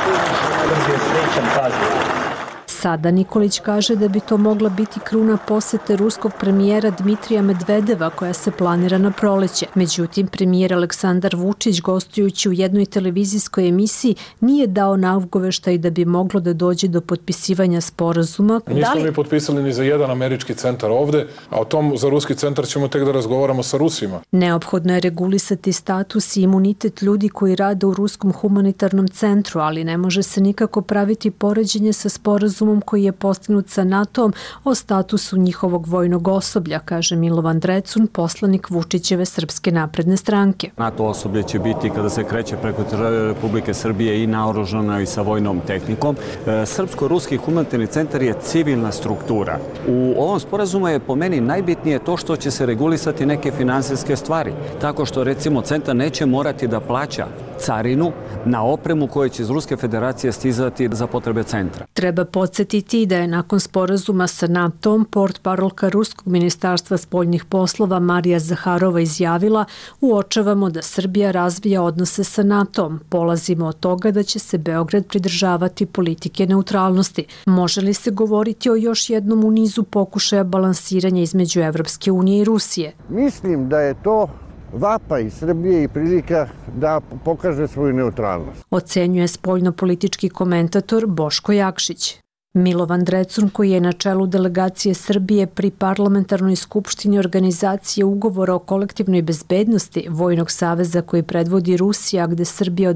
srećan praznik. Sada Nikolić kaže da bi to mogla biti kruna posete ruskog premijera Dmitrija Medvedeva koja se planira na proleće. Međutim, premijer Aleksandar Vučić gostujući u jednoj televizijskoj emisiji nije dao nagoveštaj da bi moglo da dođe do potpisivanja sporazuma. Nismo mi potpisali ni za jedan američki centar ovde, a o tom za ruski centar ćemo tek da razgovaramo sa Rusima. Neophodno je regulisati status i imunitet ljudi koji rade u Ruskom humanitarnom centru, ali ne može se nikako praviti poređenje sa sporazumom koji je postignut sa NATO-om o statusu njihovog vojnog osoblja, kaže Milovan Drecun, poslanik Vučićeve Srpske napredne stranke. NATO osoblje će biti kada se kreće preko Republike Srbije i naoružano i sa vojnom tehnikom. Srpsko-ruski humanitarni centar je civilna struktura. U ovom sporazumu je po meni najbitnije to što će se regulisati neke finansijske stvari. Tako što recimo centar neće morati da plaća carinu na opremu koja će iz Ruske federacije stizati za potrebe centra. Treba podsjetiti da je nakon sporazuma sa NATO-om portparolka Ruskog ministarstva spoljnih poslova Marija Zaharova izjavila: uočavamo da Srbija razvija odnose sa NATO-om. Polazimo od toga da će se Beograd pridržavati politike neutralnosti. Može li se govoriti o još jednom u nizu pokušaja balansiranja između Evropske unije i Rusije? Mislim da je to vapaj Srbije i prilika da pokaže svoju neutralnost. Ocenjuje spoljnopolitički komentator Boško Jakšić. Milovan Drecun, koji je na čelu delegacije Srbije pri parlamentarnoj skupštini organizacije ugovora o kolektivnoj bezbednosti Vojnog saveza koji predvodi Rusija, gde Srbija od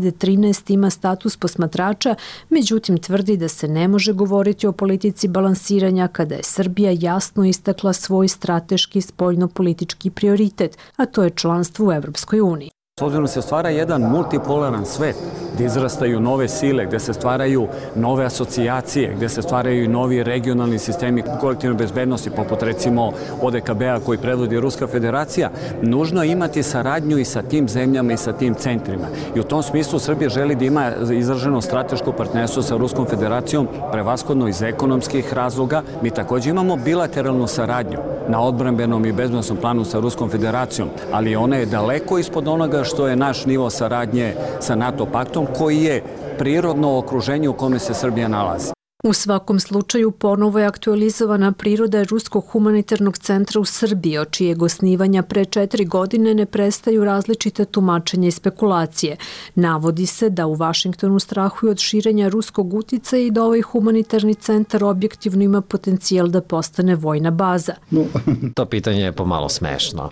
2013 ima status posmatrača, međutim tvrdi da se ne može govoriti o politici balansiranja kada je Srbija jasno istakla svoj strateški spoljnopolitički prioritet, a to je članstvo u Evropskoj uniji. S obzirom se stvara jedan multipolaran svet, gde izrastaju nove sile, gde se stvaraju nove asocijacije, gde se stvaraju novi regionalni sistemi kolektivne bezbednosti, poput recimo ODKB-a koji predvodi Ruska federacija, nužno je imati saradnju i sa tim zemljama i sa tim centrima. I u tom smislu Srbija želi da ima izraženo strateško partnerstvo sa Ruskom federacijom, prevashodno iz ekonomskih razloga. Mi također imamo bilateralnu saradnju na odbrambenom i bezbednosnom planu sa Ruskom federacijom, ali ona je daleko ispod onoga što je naš nivo saradnje sa NATO paktom, koji je prirodno okruženje u kome se Srbija nalazi. U svakom slučaju ponovo je aktualizovana priroda Ruskog humanitarnog centra u Srbiji, od čijeg osnivanja pre 4 godine ne prestaju različite tumačenja i spekulacije. Navodi se da u Vašingtonu strahuju od širenja ruskog uticaja i da ovaj humanitarni centar objektivno ima potencijal da postane vojna baza. To pitanje je pomalo smešno.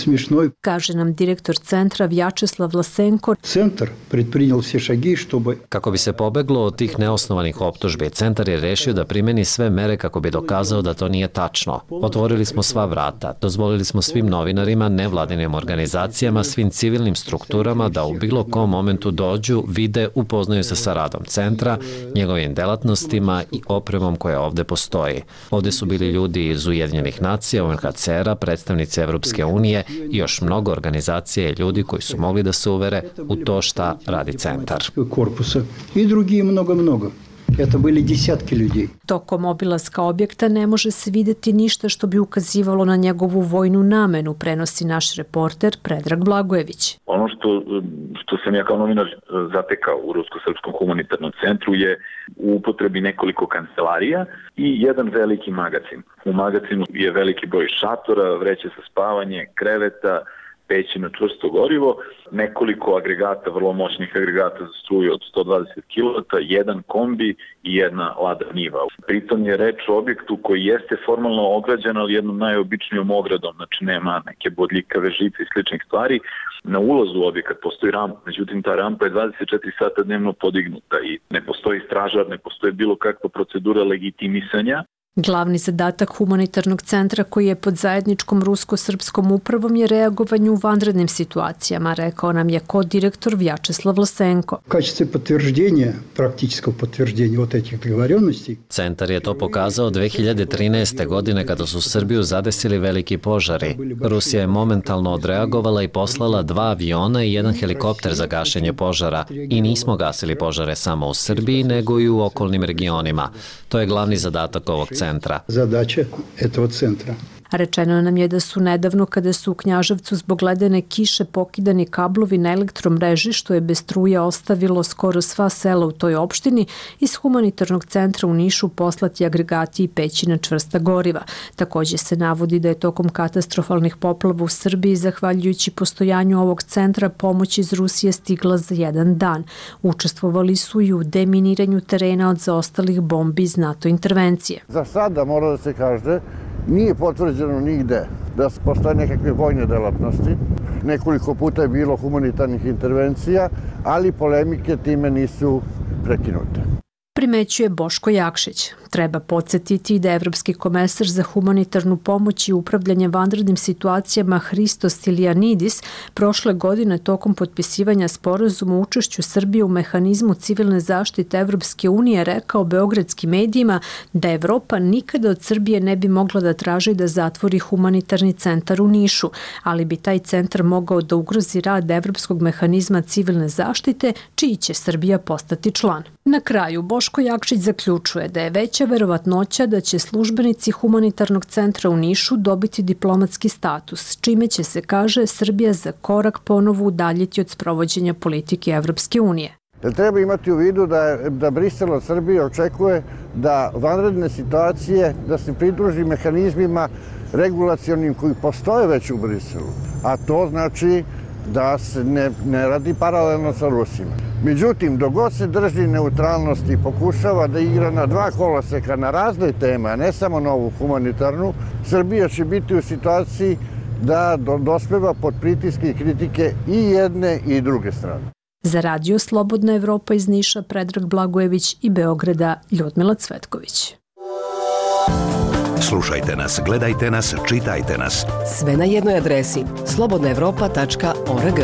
Kaže nam direktor centra Vjačeslav Lasenko. Centar predprinjel sve šagi, чтобы... Kako bi se pobeglo od tih neosnovanih optužbi, centar je rešio da primeni sve mere kako bi dokazao da to nije tačno. Otvorili smo sva vrata, dozvolili smo svim novinarima, nevladinim organizacijama, svim civilnim strukturama da u bilo kom momentu dođu, vide, upoznaju se sa radom centra, njegovim delatnostima i opremom koja ovde postoji. Ovde su bili ljudi iz Ujedinjenih nacija, UNHCR-a, predstavnici Evropske unije i još mnogo organizacija i ljudi koji su mogli da se uvere u to šta radi centar. Korpusa i drugi mnogo. Это были десятки людей. Tokom obilaska objekta ne može se videti ništa što bi ukazivalo na njegovu vojnu namenu, prenosi naš reporter Predrag Blagojević. Ono što sam ja kao novinar zatekao u Rusko-srpskom humanitarnom centru je u upotrebi nekoliko kancelarija i jedan veliki magacin. U magacinu je veliki broj šatora, vreće za spavanje, kreveta, peći na čvrsto gorivo, nekoliko agregata, vrlo moćnih agregata za struju od 120 kW, jedan kombi i jedna lada niva. Pritom je reč o objektu koji jeste formalno ograđen, ali jednom najobičnijom ogradom, znači nema neke bodljikave žice i sličnih stvari. Na ulazu u objekat postoji rampa, međutim ta rampa je 24 sata dnevno podignuta i ne postoji stražar, ne postoji bilo kakva procedura legitimisanja. Glavni zadatak humanitarnog centra koji je pod zajedničkom rusko-srpskom upravom je reagovanje u vanrednim situacijama, rekao nam je kodirektor Vjačeslav Lasenko. В качестве подтверждения, практического подтверждения вот этих договоренностей. Centar je to pokazao 2013. godine kada su Srbiju zadesili veliki požari. Rusija je momentalno odreagovala i poslala 2 aviona i 1 helikopter za gašenje požara i nismo gasili požare samo u Srbiji nego i u okolnim regionima. To je glavni zadatak ovog centra. Задача этого центра. Rečeno nam je da su nedavno, kada su u Knjaževcu zbog ledene kiše pokidani kablovi na elektromreži, što je bez struje ostavilo skoro sva sela u toj opštini, iz humanitarnog centra u Nišu poslati agregati i peći na čvrsta goriva. Takođe se navodi da je tokom katastrofalnih poplava u Srbiji, zahvaljujući postojanju ovog centra, pomoć iz Rusije stigla za 1 dan. Učestvovali su i u deminiranju terena od zaostalih bombi iz NATO intervencije. Za sada mora da se kaže, nije potvrđeno nigde da postoje nekakve vojne delatnosti. Nekoliko puta je bilo humanitarnih intervencija, ali polemike time nisu prekinute. Primećuje Boško Jakšić. Treba podsjetiti da Evropski komesar za humanitarnu pomoć i upravljanje vanrednim situacijama Hristos Stilianidis prošle godine tokom potpisivanja sporazuma o učešću Srbije u mehanizmu civilne zaštite Evropske unije rekao beogradskim medijima da Evropa nikada od Srbije ne bi mogla da traži da zatvori humanitarni centar u Nišu, ali bi taj centar mogao da ugrozi rad Evropskog mehanizma civilne zaštite, čiji će Srbija postati član. Na kraju, Boško Jakšić zaključuje da je veća verovatnoća da će službenici humanitarnog centra u Nišu dobiti diplomatski status, čime će se, kaže, Srbija za korak ponovo udaljiti od sprovođenja politike Evropske unije. Treba imati u vidu da Brisel od Srbije očekuje da vanredne situacije, da se pridruži mehanizmima regulacionim koji postoje već u Briselu, a to znači da se ne radi paralelno sa Rusima. Međutim, dok god se drži neutralnosti i pokušava da igra na 2 koloseka na razne teme, a ne samo na ovu humanitarnu, Srbija će biti u situaciji da dospeva pod pritiske i kritike i jedne i druge strane. Za Radio Slobodna Evropa iz Niša, Predrag Blagojević, i Beograda, Ljudmila Cvetković. Slušajte nas, gledajte nas, čitajte nas. Sve na jednoj adresi slobodnaevropa.org.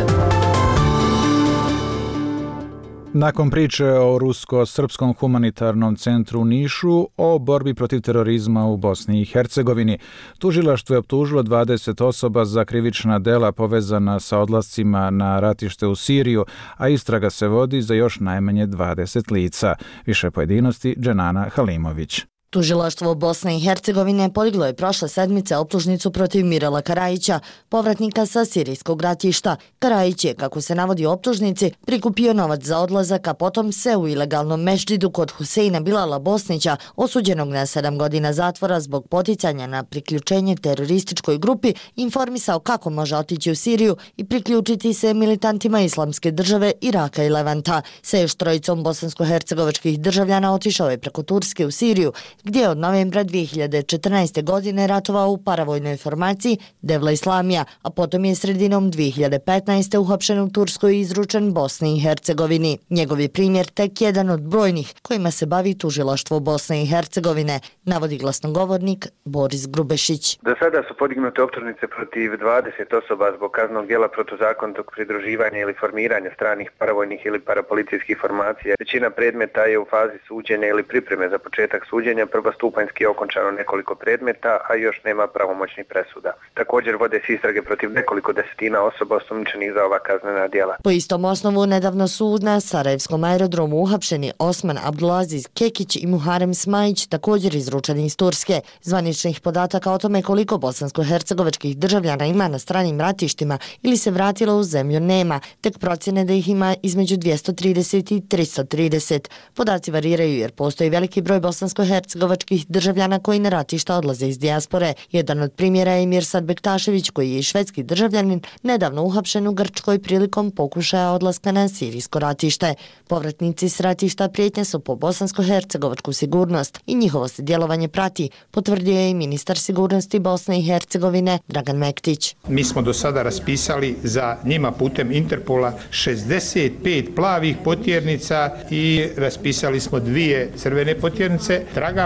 Nakon priče o rusko-srpskom humanitarnom centru u Nišu o borbi protiv terorizma u Bosni i Hercegovini, tužilaštvo je optužilo 20 osoba za krivična dela povezana sa odlascima na ratište u Siriju, a istraga se vodi za još najmanje 20 lica. Više pojedinosti Dženana Halimović. Tužilaštvo Bosne i Hercegovine podiglo je prošle sedmice optužnicu protiv Mirela Karajića, povratnika sa sirijskog ratišta. Karajić je, kako se navodi u optužnici, prikupio novac za odlazak, a potom se u ilegalnom mešđidu kod Huseina Bilala Bosnića, osuđenog na 7 godina zatvora zbog poticanja na priključenje terorističkoj grupi, informisao kako može otići u Siriju i priključiti se militantima Islamske države, Iraka i Levanta. Sa još 3 bosansko-hercegovačkih državljana otišao je preko Turske u Siriju, gdje je od novembra 2014. godine ratovao u paravojnoj formaciji Devla Islamija, a potom je sredinom 2015. uhapšen u Turskoj i izručen Bosni i Hercegovini. Njegov je primjer tek jedan od brojnih kojima se bavi tužilaštvo Bosne i Hercegovine, navodi glasnogovornik Boris Grubešić. Do sada su podignute optužnice protiv 20 osoba zbog kaznenog djela protuzakonitog pridruživanja ili formiranja stranih paravojnih ili parapolicijskih formacija. Većina predmeta je u fazi suđenja ili pripreme za početak suđenja. Prvostupanjski je okončano nekoliko predmeta, a još nema pravomoćnih presuda. Također vode se istrage protiv nekoliko desetina osoba osumnjičenih za ova kaznena djela. Po istom osnovu nedavno su na Sarajevskom aerodromu uhapšeni Osman Abdulaziz Kekić i Muharem Smajić, također izručeni iz Turske. Zvaničnih podataka o tome koliko bosansko-hercegovačkih državljana ima na stranim ratištima ili se vratilo u zemlju nema, tek procjene da ih ima između 230 i 330. Podaci variraju jer postoji veliki broj bosansko-hercegovačkih državljana koji na ratišta odlaze iz dijaspore. Jedan od primjera je Mirsad Bektašević, koji je i švedski državljanin, nedavno uhapšen u Grčkoj prilikom pokušaja odlaska na sirijsko ratište. Povratnici s ratišta prijetnje su po bosansko-hercegovačku sigurnost i njihovo se djelovanje prati, potvrdio je i ministar sigurnosti Bosne i Hercegovine Dragan Mektić. Mi smo do sada raspisali za njima putem Interpola 65 plavih potjernica i raspisali smo 2 crvene potjernice. Tragamo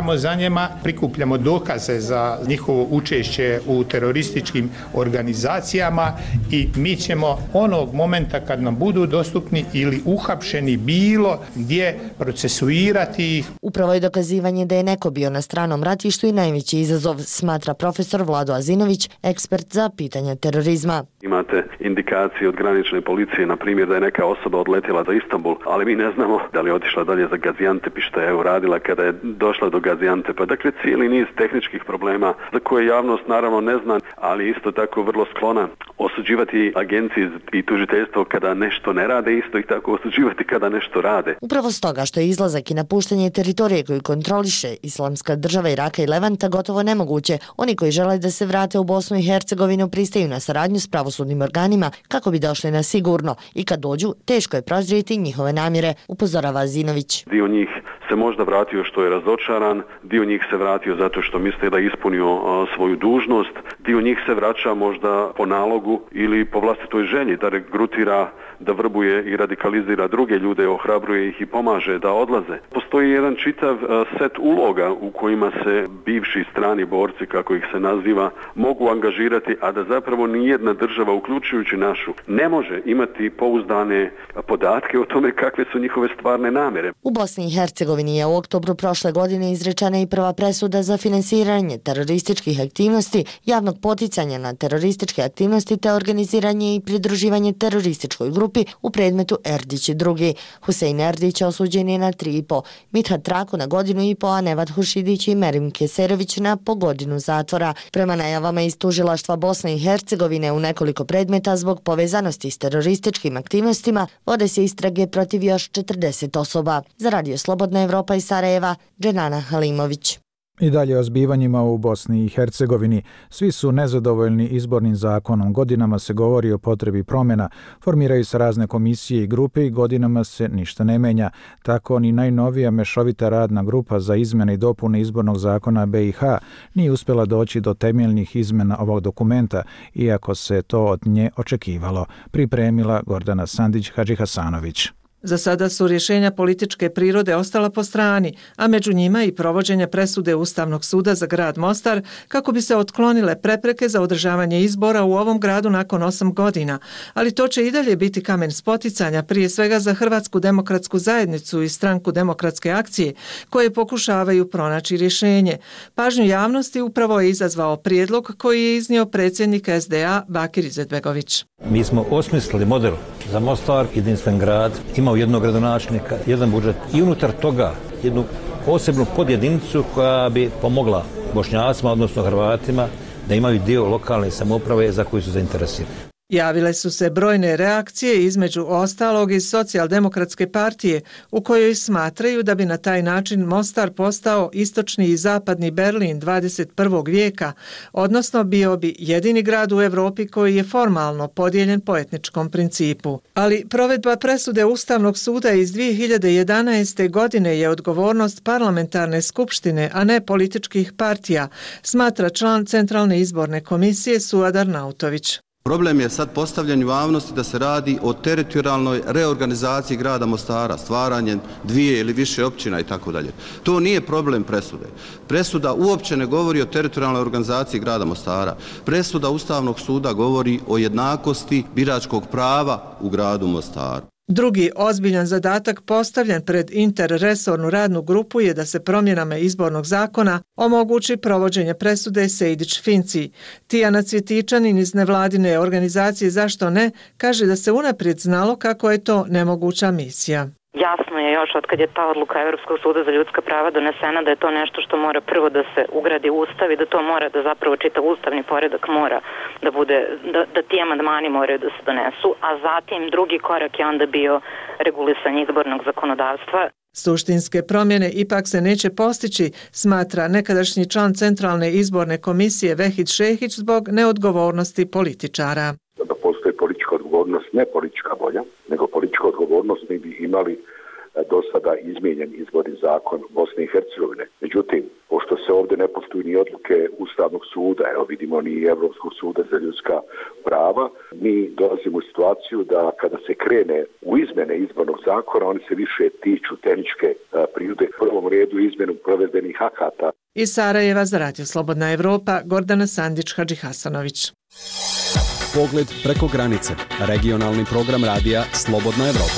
trkamo za njima, prikupljamo dokaze za njihovo učešće u terorističkim organizacijama i mi ćemo onog momenta kad nam budu dostupni ili uhapšeni bilo gdje procesuirati ih. Upravo je dokazivanje da je neko bio na stranom ratištu i najveći izazov, smatra profesor Vlado Azinović, ekspert za pitanja terorizma. Imate indikacije od granične policije, na primjer, da je neka osoba odletjela za Istanbul, ali mi ne znamo da li je otišla dalje za Gaziantep i šta je uradila kada je došla do Gaziantepa. Dakle, cijeli niz tehničkih problema za koje javnost naravno ne zna, ali isto tako vrlo sklona osuđivati agencije i tužiteljstvo kada nešto ne rade, isto ih tako osuđivati kada nešto rade. Upravo stoga što je izlazak i napuštanje teritorije koju kontroliše Islamska država Iraka i Levanta gotovo nemoguće, oni koji žele da se vrate u Bosnu i Hercegovinu pristaju na saradnju s pravosudnim organima kako bi došli na sigurno i kad dođu teško je prozrijeti njihove namjere, upozorava Azinović. Dio njih se možda vratio što je razočaran, dio njih se vratio zato što misle da je ispunio svoju dužnost, dio njih se vraća možda po nalogu ili po vlastitoj želji da regrutira, da vrbuje i radikalizira druge ljude, ohrabruje ih i pomaže da odlaze. Postoji jedan čitav set uloga u kojima se bivši strani borci, kako ih se naziva, mogu angažirati, a da zapravo nijedna država, uključujući našu, ne može imati pouzdane podatke o tome kakve su njihove stvarne namjere. U Bosni i Hercegovini je u oktobru prošle godine izrečena i prva presuda za finansiranje terorističkih aktivnosti, javnog poticanja na terorističke aktivnosti te organiziranje i pridruživanje terorističkoj grupi u predmetu Erdić i drugi. Husein Erdić osuđen je na 3,5, Mithat Traku na 1,5 godinu, a Nevad Hušidić i Merim Keserović na po godinu zatvora. Prema najavama iz tužilaštva Bosne i Hercegovine u nekoliko predmeta zbog povezanosti s terorističkim aktivnostima vode se istrage protiv još 40 osoba. Za Radio Slobodna Evropa iz Sarajeva, Dženana Halimović. I dalje o zbivanjima u Bosni i Hercegovini. Svi su nezadovoljni izbornim zakonom. Godinama se govori o potrebi promjena. Formiraju se razne komisije i grupe i godinama se ništa ne menja. Tako ni najnovija mešovita radna grupa za izmjene i dopune izbornog zakona BiH nije uspjela doći do temeljnih izmjena ovog dokumenta, iako se to od nje očekivalo. Pripremila Gordana Sandić-Hadžihasanović. Za sada su rješenja političke prirode ostala po strani, a među njima i provođenje presude Ustavnog suda za grad Mostar kako bi se otklonile prepreke za održavanje izbora u ovom gradu nakon 8 godina. Ali to će i dalje biti kamen spoticanja, prije svega za Hrvatsku demokratsku zajednicu i Stranku demokratske akcije, koje pokušavaju pronaći rješenje. Pažnju javnosti upravo je izazvao prijedlog koji je iznio predsjednik SDA Bakir Izetbegović. Mi smo osmislili model za Mostar, jedinstven grad, imao jednog gradonačelnika, jedan budžet i unutar toga jednu posebnu podjedinicu koja bi pomogla Bošnjacima, odnosno Hrvatima, da imaju dio lokalne samouprave za koju su zainteresirani. Javile su se brojne reakcije, između ostalog iz Socijaldemokratske partije, u kojoj smatraju da bi na taj način Mostar postao istočni i zapadni Berlin 21. vijeka, odnosno bio bi jedini grad u Europi koji je formalno podijeljen po etničkom principu. Ali provedba presude Ustavnog suda iz 2011. godine je odgovornost parlamentarne skupštine, a ne političkih partija, smatra član Centralne izborne komisije Suad Arnautović. Problem je sad postavljen u javnosti da se radi o teritorijalnoj reorganizaciji grada Mostara, stvaranjem 2 ili više općina i tako dalje. To nije problem presude. Presuda uopće ne govori o teritorijalnoj organizaciji grada Mostara. Presuda Ustavnog suda govori o jednakosti biračkog prava u gradu Mostaru. Drugi ozbiljan zadatak postavljen pred interresornu radnu grupu je da se promjenama izbornog zakona omogući provođenje presude Sejdić-Finci. Tijana Cvjetičanin iz nevladine organizacije Zašto ne kaže da se unaprijed znalo kako je to nemoguća misija. Jasno je još od kad je ta odluka Europskog suda za ljudska prava donesena da je to nešto što mora prvo da se ugradi u Ustav i da to mora da zapravo čitav ustavni poredak mora da bude, da ti amandmani moraju da se donesu, a zatim drugi korak je onda bio regulisanje izbornog zakonodavstva. Suštinske promjene ipak se neće postići, smatra nekadašnji član Centralne izborne komisije Vehid Šehić zbog neodgovornosti političara. Da postoji politička odgovornost, ne politička volja, nego politička odgovornost, mi bi imali do sada izmijenjen izborni zakon Bosne i Hercegovine. Međutim, pošto se ovdje ne poštuju ni odluke Ustavnog suda, evo vidimo ni Evropskog suda za ljudska prava, mi dolazimo u situaciju da kada se krene u izmjene izbornog zakona, oni se više tiču tehničke prirode, u prvom redu izmjenu provedbenih akata. Iz Sarajeva za Radio Slobodna Evropa, Gordana Sandić-Hadžihasanović. Pogled preko granice. Regionalni program radija Slobodna Evropa.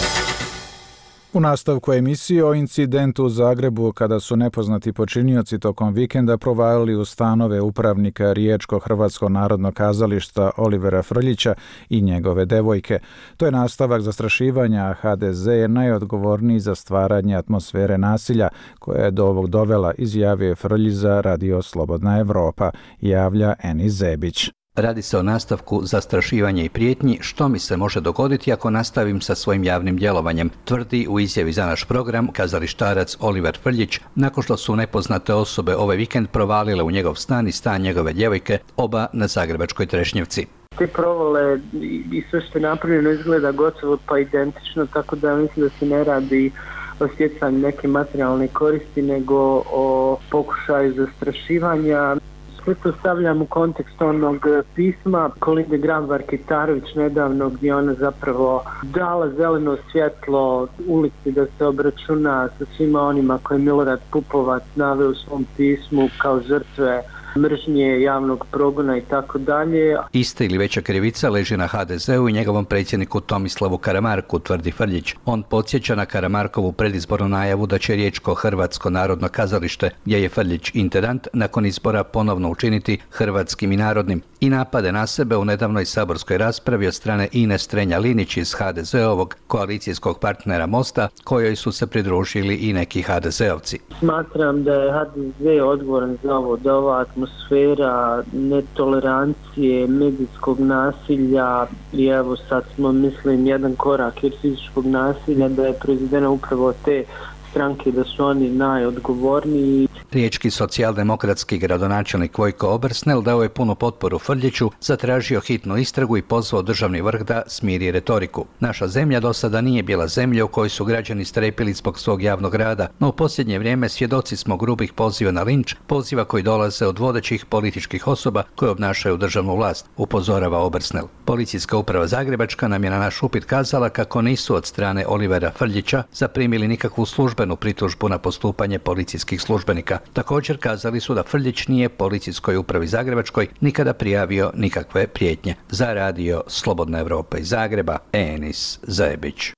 U nastavku emisije o incidentu u Zagrebu kada su nepoznati počinioci tokom vikenda provalili u stanove upravnika Riječko-Hrvatskog narodnog kazališta Olivera Frljića i njegove devojke. To je nastavak zastrašivanja, a HDZ je najodgovorniji za stvaranje atmosfere nasilja koja je do ovog dovela, izjavio Frljić za Radio Slobodna Evropa, javlja Enis Zebić. Radi se o nastavku zastrašivanja i prijetnji što mi se može dogoditi ako nastavim sa svojim javnim djelovanjem, tvrdi u izjavi za naš program kazalištarac Oliver Frljić nakon što su nepoznate osobe ovaj vikend provalile u njegov stan i stan njegove djevojke, oba na zagrebačkoj Trešnjevci. Te provale i sve što je napravljeno izgleda gotovo pa identično, tako da mislim da se ne radi o stjecanju neke materijalne koristi, nego o pokušaju zastrašivanja. Sve to stavljam u kontekst onog pisma Kolinde Grabar-Kitarović nedavno, gdje ona zapravo dala zeleno svjetlo ulici da se obračuna sa svima onima koje Milorad Pupovac naveo u svom pismu kao žrtve mržnje, javnog progona i tako dalje. Ista ili veća krivica leži na HDZ-u i njegovom predsjedniku Tomislavu Karamarku, tvrdi Frljić. On podsjeća na Karamarkovu predizbornu najavu da će Riječko-Hrvatsko narodno kazalište, gdje je Frljić intendant, nakon izbora ponovno učiniti hrvatskim i narodnim, i napade na sebe u nedavnoj saborskoj raspravi od strane Ines Strenja-Linić iz HDZ-ovog koalicijskog partnera Mosta, kojoj su se pridružili i neki HDZ-ovci. Smatram da je HDZ odgovoran za ovo, da ova atmosfera netolerancije, medijskog nasilja i evo sad smo, mislim, jedan korak od fizičkog nasilja, da je proizvedena upravo te stranke, da su oni najodgovorniji. Riječki socijaldemokratski gradonačelnik Vojko Obersnel dao je punu potporu Frljiću, zatražio hitnu istragu i pozvao državni vrh da smiri retoriku. Naša zemlja do sada nije bila zemlja u kojoj su građani strepili zbog svog javnog rada, no u posljednje vrijeme svjedoci smo grubih poziva na linč, poziva koji dolaze od vodećih političkih osoba koje obnašaju državnu vlast, upozorava Obersnel. Policijska uprava Zagrebačka nam je na naš upit kazala kako nisu od strane Olivera Frljića zaprimili nikakvu službenu pritužbu na postupanje policijskih službenika. Također kazali su da Frljić nije policijskoj upravi Zagrebačkoj nikada prijavio nikakve prijetnje. Za Radio Slobodna Evropa iz Zagreba, Enis Zebić.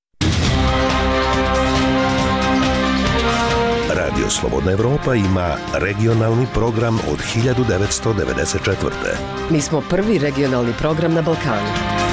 Radio Slobodna Evropa ima regionalni program od 1994. Mi smo prvi regionalni program na Balkanu.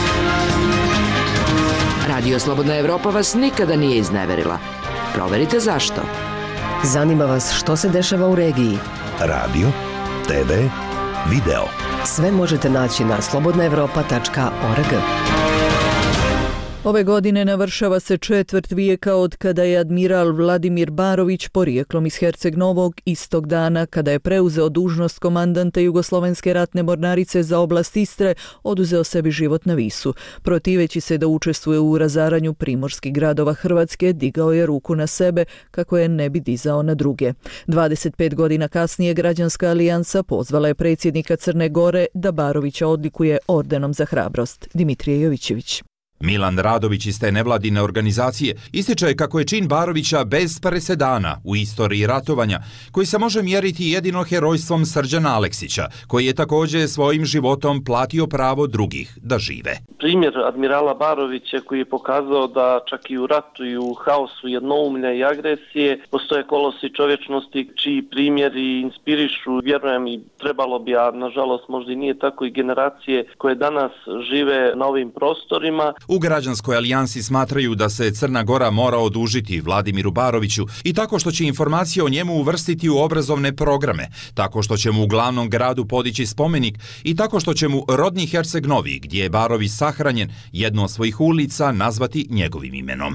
Radio Slobodna Evropa vas nikada nije izneverila. Proverite zašto. Zanima vas što se dešava u regiji? Radio, TV, video. Sve možete naći na slobodnaevropa.org. Ove godine navršava se četvrt vijeka od kada je admiral Vladimir Barović, porijeklom iz Herceg Novog, istog dana kada je preuzeo dužnost komandanta Jugoslovenske ratne mornarice za oblast Istre, oduzeo sebi život na Visu. Protiveći se da učestvuje u razaranju primorskih gradova Hrvatske, digao je ruku na sebe kako je ne bi dizao na druge. 25 godina kasnije Građanska alijansa pozvala je predsjednika Crne Gore da Barovića odlikuje ordenom za hrabrost. Dimitrije Jovićević. Milan Radović iz te nevladine organizacije ističe kako je čin Barovića bez presedana u istoriji ratovanja, koji se može mjeriti jedino herojstvom Srđana Aleksića, koji je također svojim životom platio pravo drugih da žive. Primjer admirala Barovića koji je pokazao da čak i u ratu i u haosu jednoumlja i agresije postoje kolosi čovječnosti čiji primjeri inspirišu, vjerujem, i trebalo bi, a nažalost možda i nije tako, i generacije koje danas žive na ovim prostorima. U Građanskoj alijansi smatraju da se Crna Gora mora odužiti Vladimiru Baroviću i tako što će informacije o njemu uvrstiti u obrazovne programe, tako što će mu u glavnom gradu podići spomenik i tako što će mu rodni Herceg Novi, gdje je Barović sahranjen, jednu od svojih ulica nazvati njegovim imenom.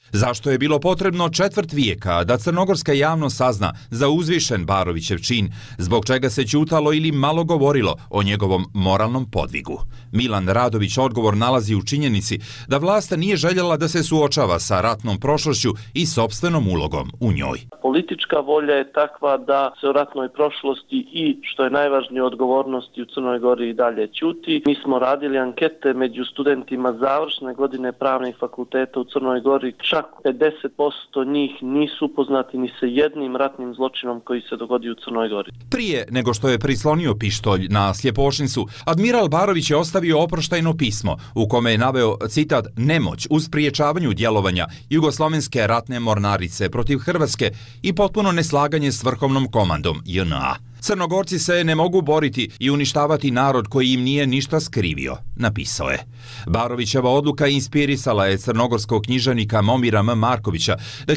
Zašto je bilo potrebno četvrt vijeka da crnogorska javnost sazna za uzvišen Barovićev čin, zbog čega se ćutalo ili malo govorilo o njegovom moralnom podvigu? Milan Radović odgovor nalazi u činjenici da vlast nije željela da se suočava sa ratnom prošlošću i sopstvenom ulogom u njoj. Politička volja je takva da se o ratnoj prošlosti i, što je najvažnije, odgovornosti u Crnoj Gori i dalje ćuti. Mi smo radili ankete među studentima završne godine pravnih fakulteta u Crnoj Gori. Čak 50% njih nisu upoznati ni sa jednim ratnim zločinom koji se dogodio u Crnoj Gori. Prije nego što je prislonio pištolj na Sljepošnicu, admiral Barović je ostavio oproštajno pismo u kome je naveo, citat, nemoć u spriječavanju djelovanja Jugoslovenske ratne mornarice protiv Hrvatske i potpuno neslaganje s vrhovnom komandom JNA. Crnogorci se ne mogu boriti i uništavati narod koji im nije ništa skrivio, napisao je. Barovićeva odluka inspirisala je crnogorskog književnika Momira M. Markovića da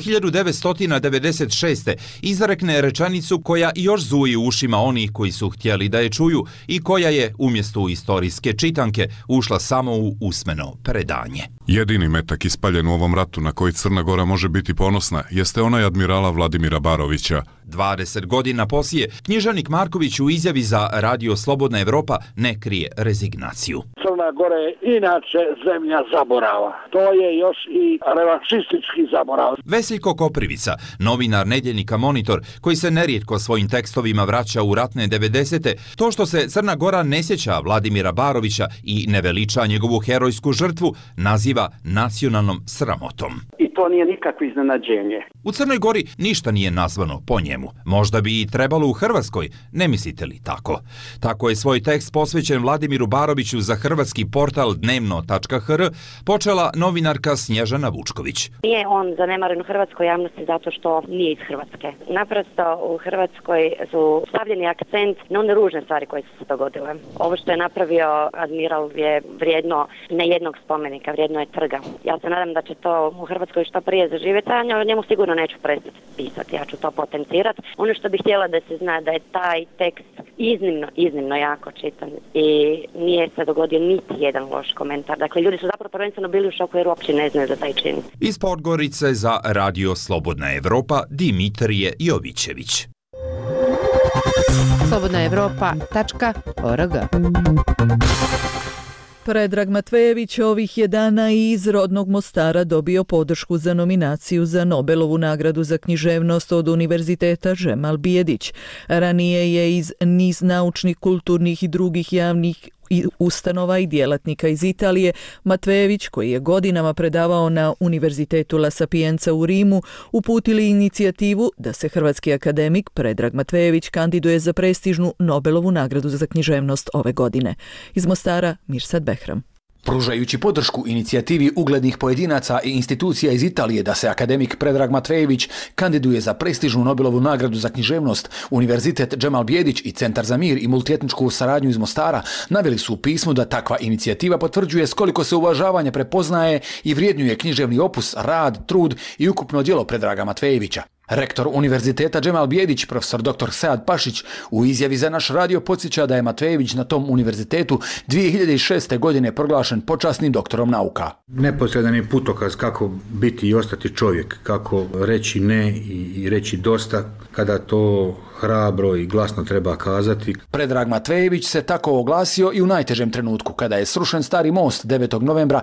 1996. izrekne rečenicu koja još zuji u ušima onih koji su htjeli da je čuju i koja je, umjesto istorijske čitanke, ušla samo u usmeno predanje. Jedini metak ispaljen u ovom ratu na koji Crna Gora može biti ponosna jeste onaj admirala Vladimira Barovića. 20 godina poslije, književnik Marković u izjavi za Radio Slobodna Evropa ne krije rezignaciju. Crna Gora je inače zemlja zaborava. To je još i revanšistički zaborav. Veseljko Koprivica, novinar nedjeljnika Monitor, koji se nerijetko svojim tekstovima vraća u ratne 90. To što se Crna Gora ne sjeća Vladimira Barovića i ne veliča njegovu herojsku žrtvu, naziva nacionalnom sramotom. I to nije nikakvo iznenađenje. U Crnoj Gori ništa nije nazvano po njemu. Možda bi i trebalo u Hrvatskoj, ne mislite li tako? Tako je svoj tekst posvećen Vladimiru Baroviću za hrvatski portal dnevno.hr počela novinarka Snježana Vučković. Nije on zanemaren u hrvatskoj javnosti zato što nije iz Hrvatske. Naprosto u Hrvatskoj su stavljeni akcent na one ružne stvari koje su se dogodile. Ovo što je napravio admiral je vrijedno ne jednog spomenika, vrijedno je trga. Ja se nadam da će to u Hrvatskoj što prije zaživjeti, a o njemu sigurno neću prestati pisati. Ja ću to potencirati. Ono što bih htjela da se zna da je taj tekst iznimno jako čitan i nije se dogodio niti jedan loš komentar. Dakle, ljudi su zapravo prvenstveno bili u šoku jer uopće ne znaju za taj čin. Iz Podgorice za Radio Slobodna Evropa Dimitrije Jovićević. slobodnaevropa.org. Predrag Matvejević ovih je dana iz rodnog Mostara dobio podršku za nominaciju za Nobelovu nagradu za književnost od Univerziteta Džemal Bijedić. Ranije je iz niz naučnih, kulturnih i drugih javnih ustanova i djelatnika iz Italije, Matvejević, koji je godinama predavao na Univerzitetu La Sapienza u Rimu, uputili inicijativu da se hrvatski akademik Predrag Matvejević kandiduje za prestižnu Nobelovu nagradu za književnost ove godine. Iz Mostara, Mirsad Behram. Pružajući podršku inicijativi uglednih pojedinaca i institucija iz Italije da se akademik Predrag Matvejević kandiduje za prestižnu Nobelovu nagradu za književnost, Univerzitet Džemal Bijedić i Centar za mir i multietničku saradnju iz Mostara naveli su u pismu da takva inicijativa potvrđuje s koliko se uvažavanje prepoznaje i vrijednjuje književni opus, rad, trud i ukupno djelo Predraga Matvejevića. Rektor Univerziteta Džemal Bijedić, profesor dr. Sead Pašić, u izjavi za naš radio podsjeća da je Matvejević na tom univerzitetu 2006. godine proglašen počasnim doktorom nauka. Neposredan je putokaz kako biti i ostati čovjek, kako reći ne i reći dosta kada to hrabro i glasno treba kazati. Predrag Matvejević se tako oglasio i u najtežem trenutku, kada je srušen Stari most 9. novembra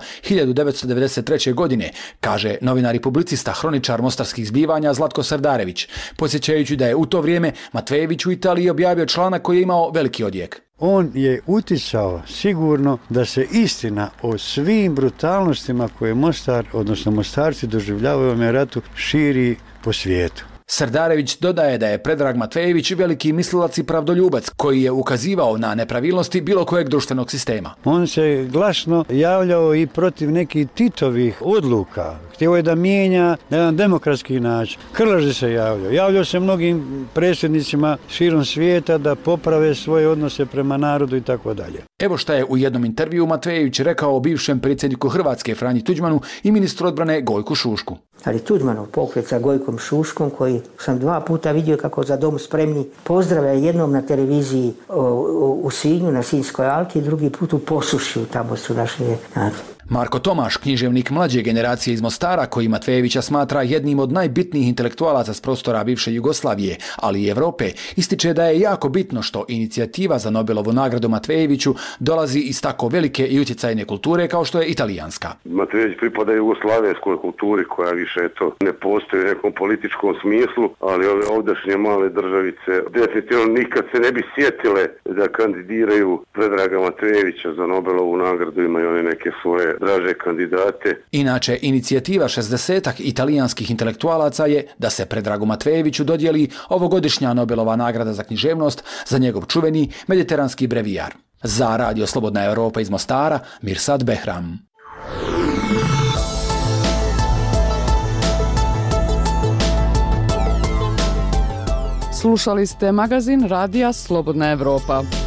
1993. godine, kaže novinar i publicista, hroničar mostarskih zbivanja Zlatko Srdarević, podsjećajući da je u to vrijeme Matvejević u Italiji objavio članak koji je imao veliki odjek. On je uticao sigurno da se istina o svim brutalnostima koje Mostar, odnosno Mostarci doživljavaju u ovom ratu, širi po svijetu. Srdarević dodaje da je Predrag Matvejević veliki mislilac i pravdoljubac koji je ukazivao na nepravilnosti bilo kojeg društvenog sistema. On se glasno javljao i protiv nekih Titovih odluka. Htio je da mijenja na jedan demokratski način. Krleži se javljao. Javljao se mnogim predsjednicima širom svijeta da poprave svoje odnose prema narodu i tako dalje. Evo šta je u jednom intervjuu Matvejević rekao o bivšem predsjedniku Hrvatske Franji Tuđmanu i ministru odbrane Gojku Šušku. Ali Tuđmanov pokret sa Gojkom Šuškom, koji sam 2 puta vidio kako Za dom spremni pozdravlja, jednom na televiziji u Sinju, na Sinjskoj alki, drugi put u Posušju, tamo su našli. Marko Tomaš, književnik mlađe generacije iz Mostara, koji Matvejevića smatra jednim od najbitnijih intelektualaca s prostora bivše Jugoslavije, ali i Evrope, ističe da je jako bitno što inicijativa za Nobelovu nagradu Matvejeviću dolazi iz tako velike i utjecajne kulture kao što je italijanska. Matvejević pripada jugoslavenskoj kulturi koja više ne postoji u nekom političkom smislu, ali ove ovdašnje male državice definitivno nikad se ne bi sjetile da kandidiraju Predraga Matvejevića za Nobelovu nagradu, imaju one neke svoje draže kandidate. Inače, inicijativa 60-ak italijanskih intelektualaca je da se Predragu Matvejeviću dodijeli ovogodišnja Nobelova nagrada za književnost za njegov čuveni mediteranski brevijar. Za Radio Slobodna Evropa iz Mostara, Mirsad Behram. Slušali ste magazin Radija Slobodna Evropa.